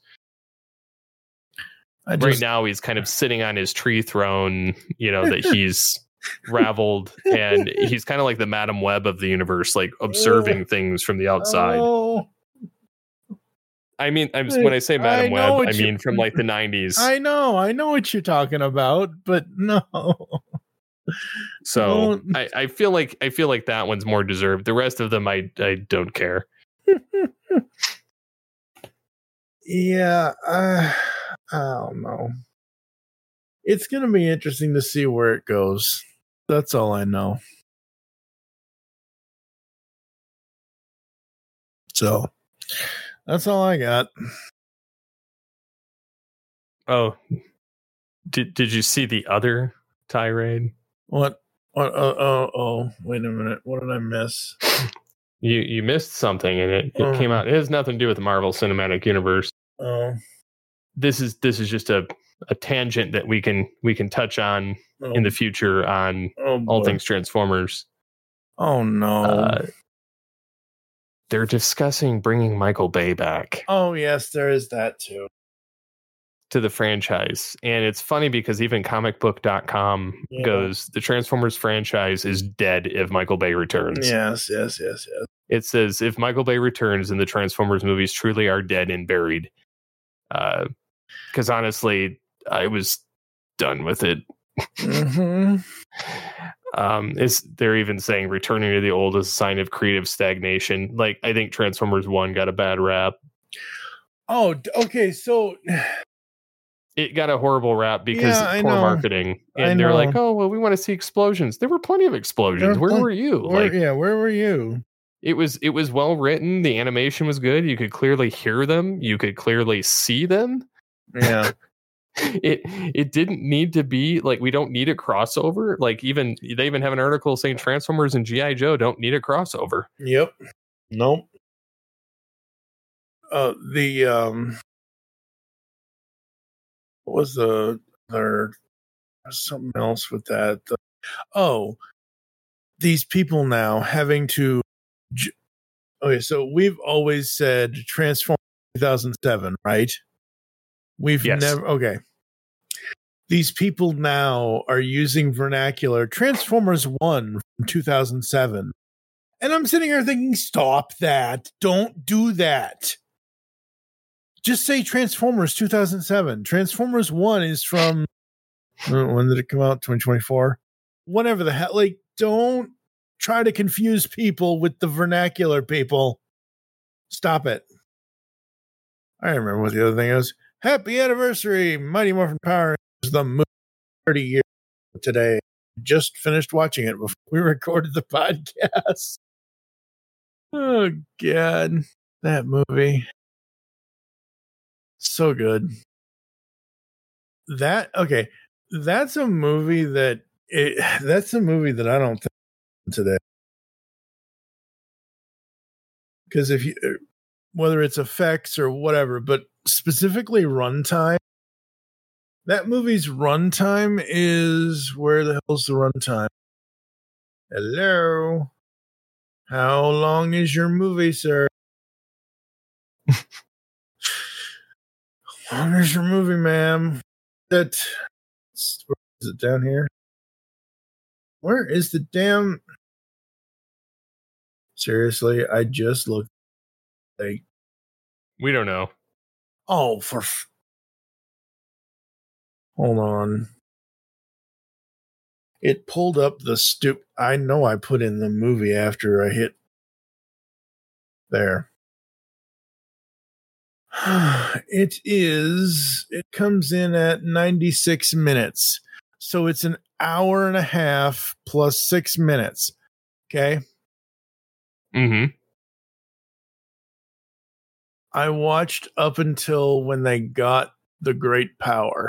I just, right now he's kind of sitting on his tree throne, you know, that he's raveled, and he's kind of like the Madam Web of the universe, like observing things from the outside. Oh, I mean, I'm, when I say Madam I know Web, I what you- mean from like the nineties. I know, I know what you're talking about, but no. So Don't- I, I feel like I feel like that one's more deserved. The rest of them, I I don't care. Yeah, uh, I don't know. It's going to be interesting to see where it goes. That's all I know. So, that's all I got. Oh, did did you see the other tirade? What? What? Oh, oh, oh, wait a minute. What did I miss? You you missed something, and it, it Oh. came out. It has nothing to do with the Marvel Cinematic Universe. Oh, This is this is just a, a tangent that we can we can touch on oh, in the future on oh, all boy. things Transformers. Oh, no. Uh, they're discussing bringing Michael Bay back Oh, yes, there is that too. to the franchise, and it's funny because even comic book dot com Yeah. goes, the Transformers franchise is dead if Michael Bay returns. Yes, yes, yes, yes. It says if Michael Bay returns, then the Transformers movies truly are dead and buried. Uh, because honestly, I was done with it. Mm-hmm. Um, is they're even saying returning to the old is a sign of creative stagnation. Like I think Transformers One got a bad rap. Oh, d- okay. So, It got a horrible rap because Yeah, I of poor know. marketing, and I they're know. like, "Oh, well, we want to see explosions." There were plenty of explosions. There were Where plen- were you? where, Like yeah, where were you? it was, it was well written. The animation was good. You could clearly hear them. You could clearly see them. Yeah. It it didn't need to be like, we don't need a crossover. Like even they even have an article saying Transformers and G I Joe don't need a crossover. Yep. Nope. Uh, the um, what was the there something else with that? The, oh, these people now having to. j- Okay, so we've always said Transformers two thousand seven, right? We've Yes. never okay. These people now are using vernacular Transformers one from two thousand seven. And I'm sitting here thinking, stop that. Don't do that. Just say Transformers two thousand seven. Transformers one is from, uh, when did it come out? twenty twenty-four? Whatever the hell. Like, don't try to confuse people with the vernacular, people. Stop it. I remember what the other thing is. Happy anniversary, Mighty Morphin Power Rangers, the movie, thirty years today. Just finished watching it before we recorded the podcast. Oh, God. That movie. So good. That, okay. That's a movie that, it, that's a movie that I don't think today. Because if you, whether it's effects or whatever, but specifically runtime, that movie's runtime is, where the hell's the runtime? Hello? How long is your movie, sir? How long is your movie, ma'am? That, where is it down here? Where is the damn... Seriously, I just looked like, We don't know. oh, for... F- Hold on. It pulled up the stup... I know I put in the movie after I hit... There. It is, it comes in at ninety-six minutes. So it's an hour and a half plus six minutes. Okay. Mm-hmm. I watched up until when they got the great power.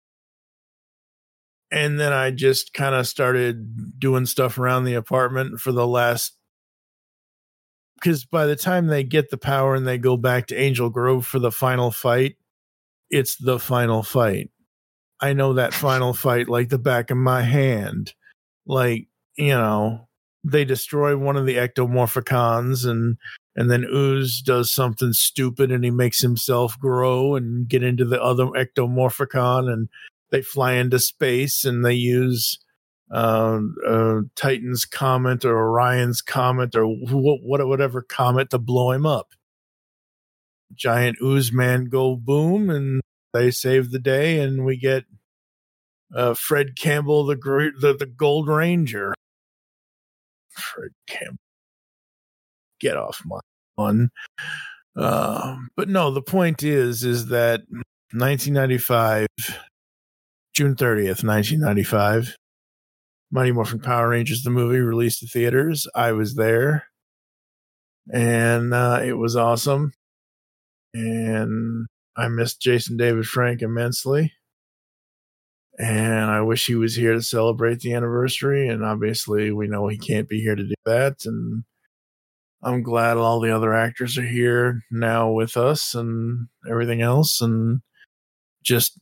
And then I just kind of started doing stuff around the apartment for the last, because by the time they get the power and they go back to Angel Grove for the final fight, it's the final fight. I know that final fight like the back of my hand. Like, you know, they destroy one of the ectomorphicons, and and then Ooze does something stupid and he makes himself grow and get into the other ectomorphicon, and they fly into space and they use uh, uh, Titan's comet or Orion's comet or wh- whatever comet to blow him up. Giant Ooze man go boom, and they save the day, and we get uh, Fred Campbell, the, great, the the Gold Ranger. Fred Campbell, get off my lawn. Uh, but no, the point is, is that nineteen ninety-five, June thirtieth, nineteen ninety-five, Mighty Morphin Power Rangers, the movie, released to theaters. I was there, and uh, it was awesome. And I missed Jason David Frank immensely. And I wish he was here to celebrate the anniversary. And obviously, we know he can't be here to do that. And I'm glad all the other actors are here now with us and everything else. And just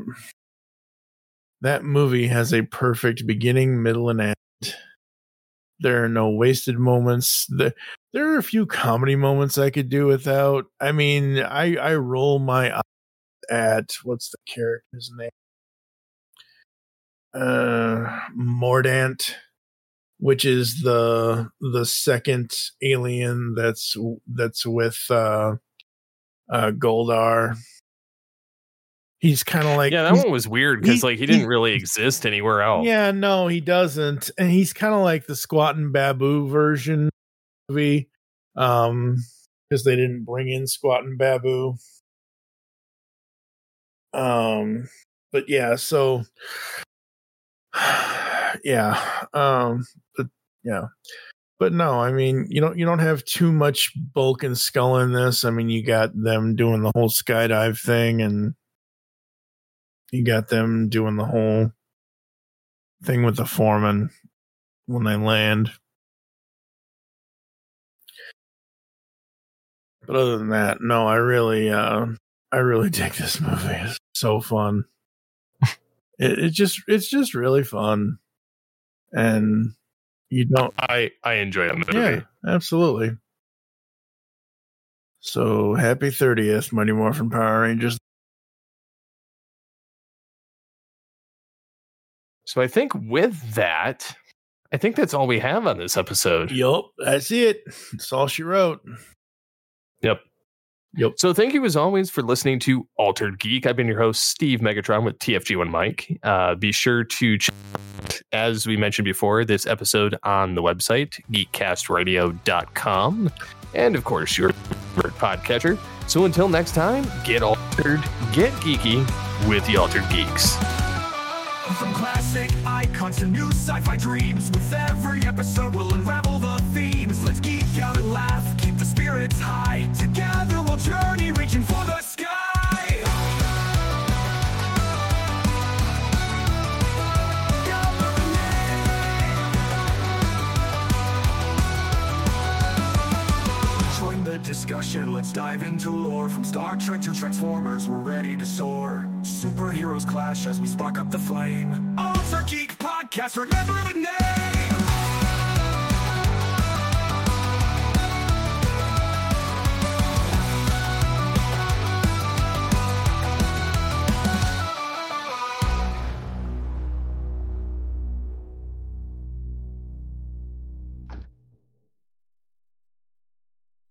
that movie has a perfect beginning, middle, and end. There are no wasted moments. The, there are a few comedy moments I could do without. I mean, I, I roll my eyes at, what's the character's name? Uh, Mordant, which is the the second alien that's that's with uh, uh, Goldar. He's kind of like, yeah, that one was weird because he, like he didn't he, really exist anywhere else. Yeah, no, he doesn't, and he's kind of like the Squattin' Babu version movie, um, because they didn't bring in Squattin' Babu. Um, but yeah, so. Yeah, um, but yeah, but no, I mean, you don't you don't have too much Bulk and Skull in this. I mean, you got them doing the whole skydive thing, and you got them doing the whole thing with the foreman when they land. But other than that, no, I really, uh, I really dig this movie. It's so fun. it, it just, it's just really fun. And you don't. I, I enjoy that movie. Yeah, absolutely. So happy thirtieth, Mighty Morphin Power Rangers. So I think with that, I think that's all we have on this episode. Yup, that's it. That's all she wrote. Yep. Yep. So thank you as always for listening to Altered Geek. I've been your host, Steve Megatron with T F G one Mike. Uh, be sure to check out, as we mentioned before, this episode on the website, geekcast radio dot com. And of course, your favorite podcatcher. So until next time, get altered, get geeky with the Altered Geeks. From classic icons to new sci-fi dreams, with every episode we'll unravel the themes. Let's geek out and laugh, keep the spirits high. Together we'll journey, reaching for the sky. Join the discussion, let's dive into lore. From Star Trek to Transformers, we're ready to soar. Superheroes clash as we spark up the flame. Altered Geek Podcast, remember the name.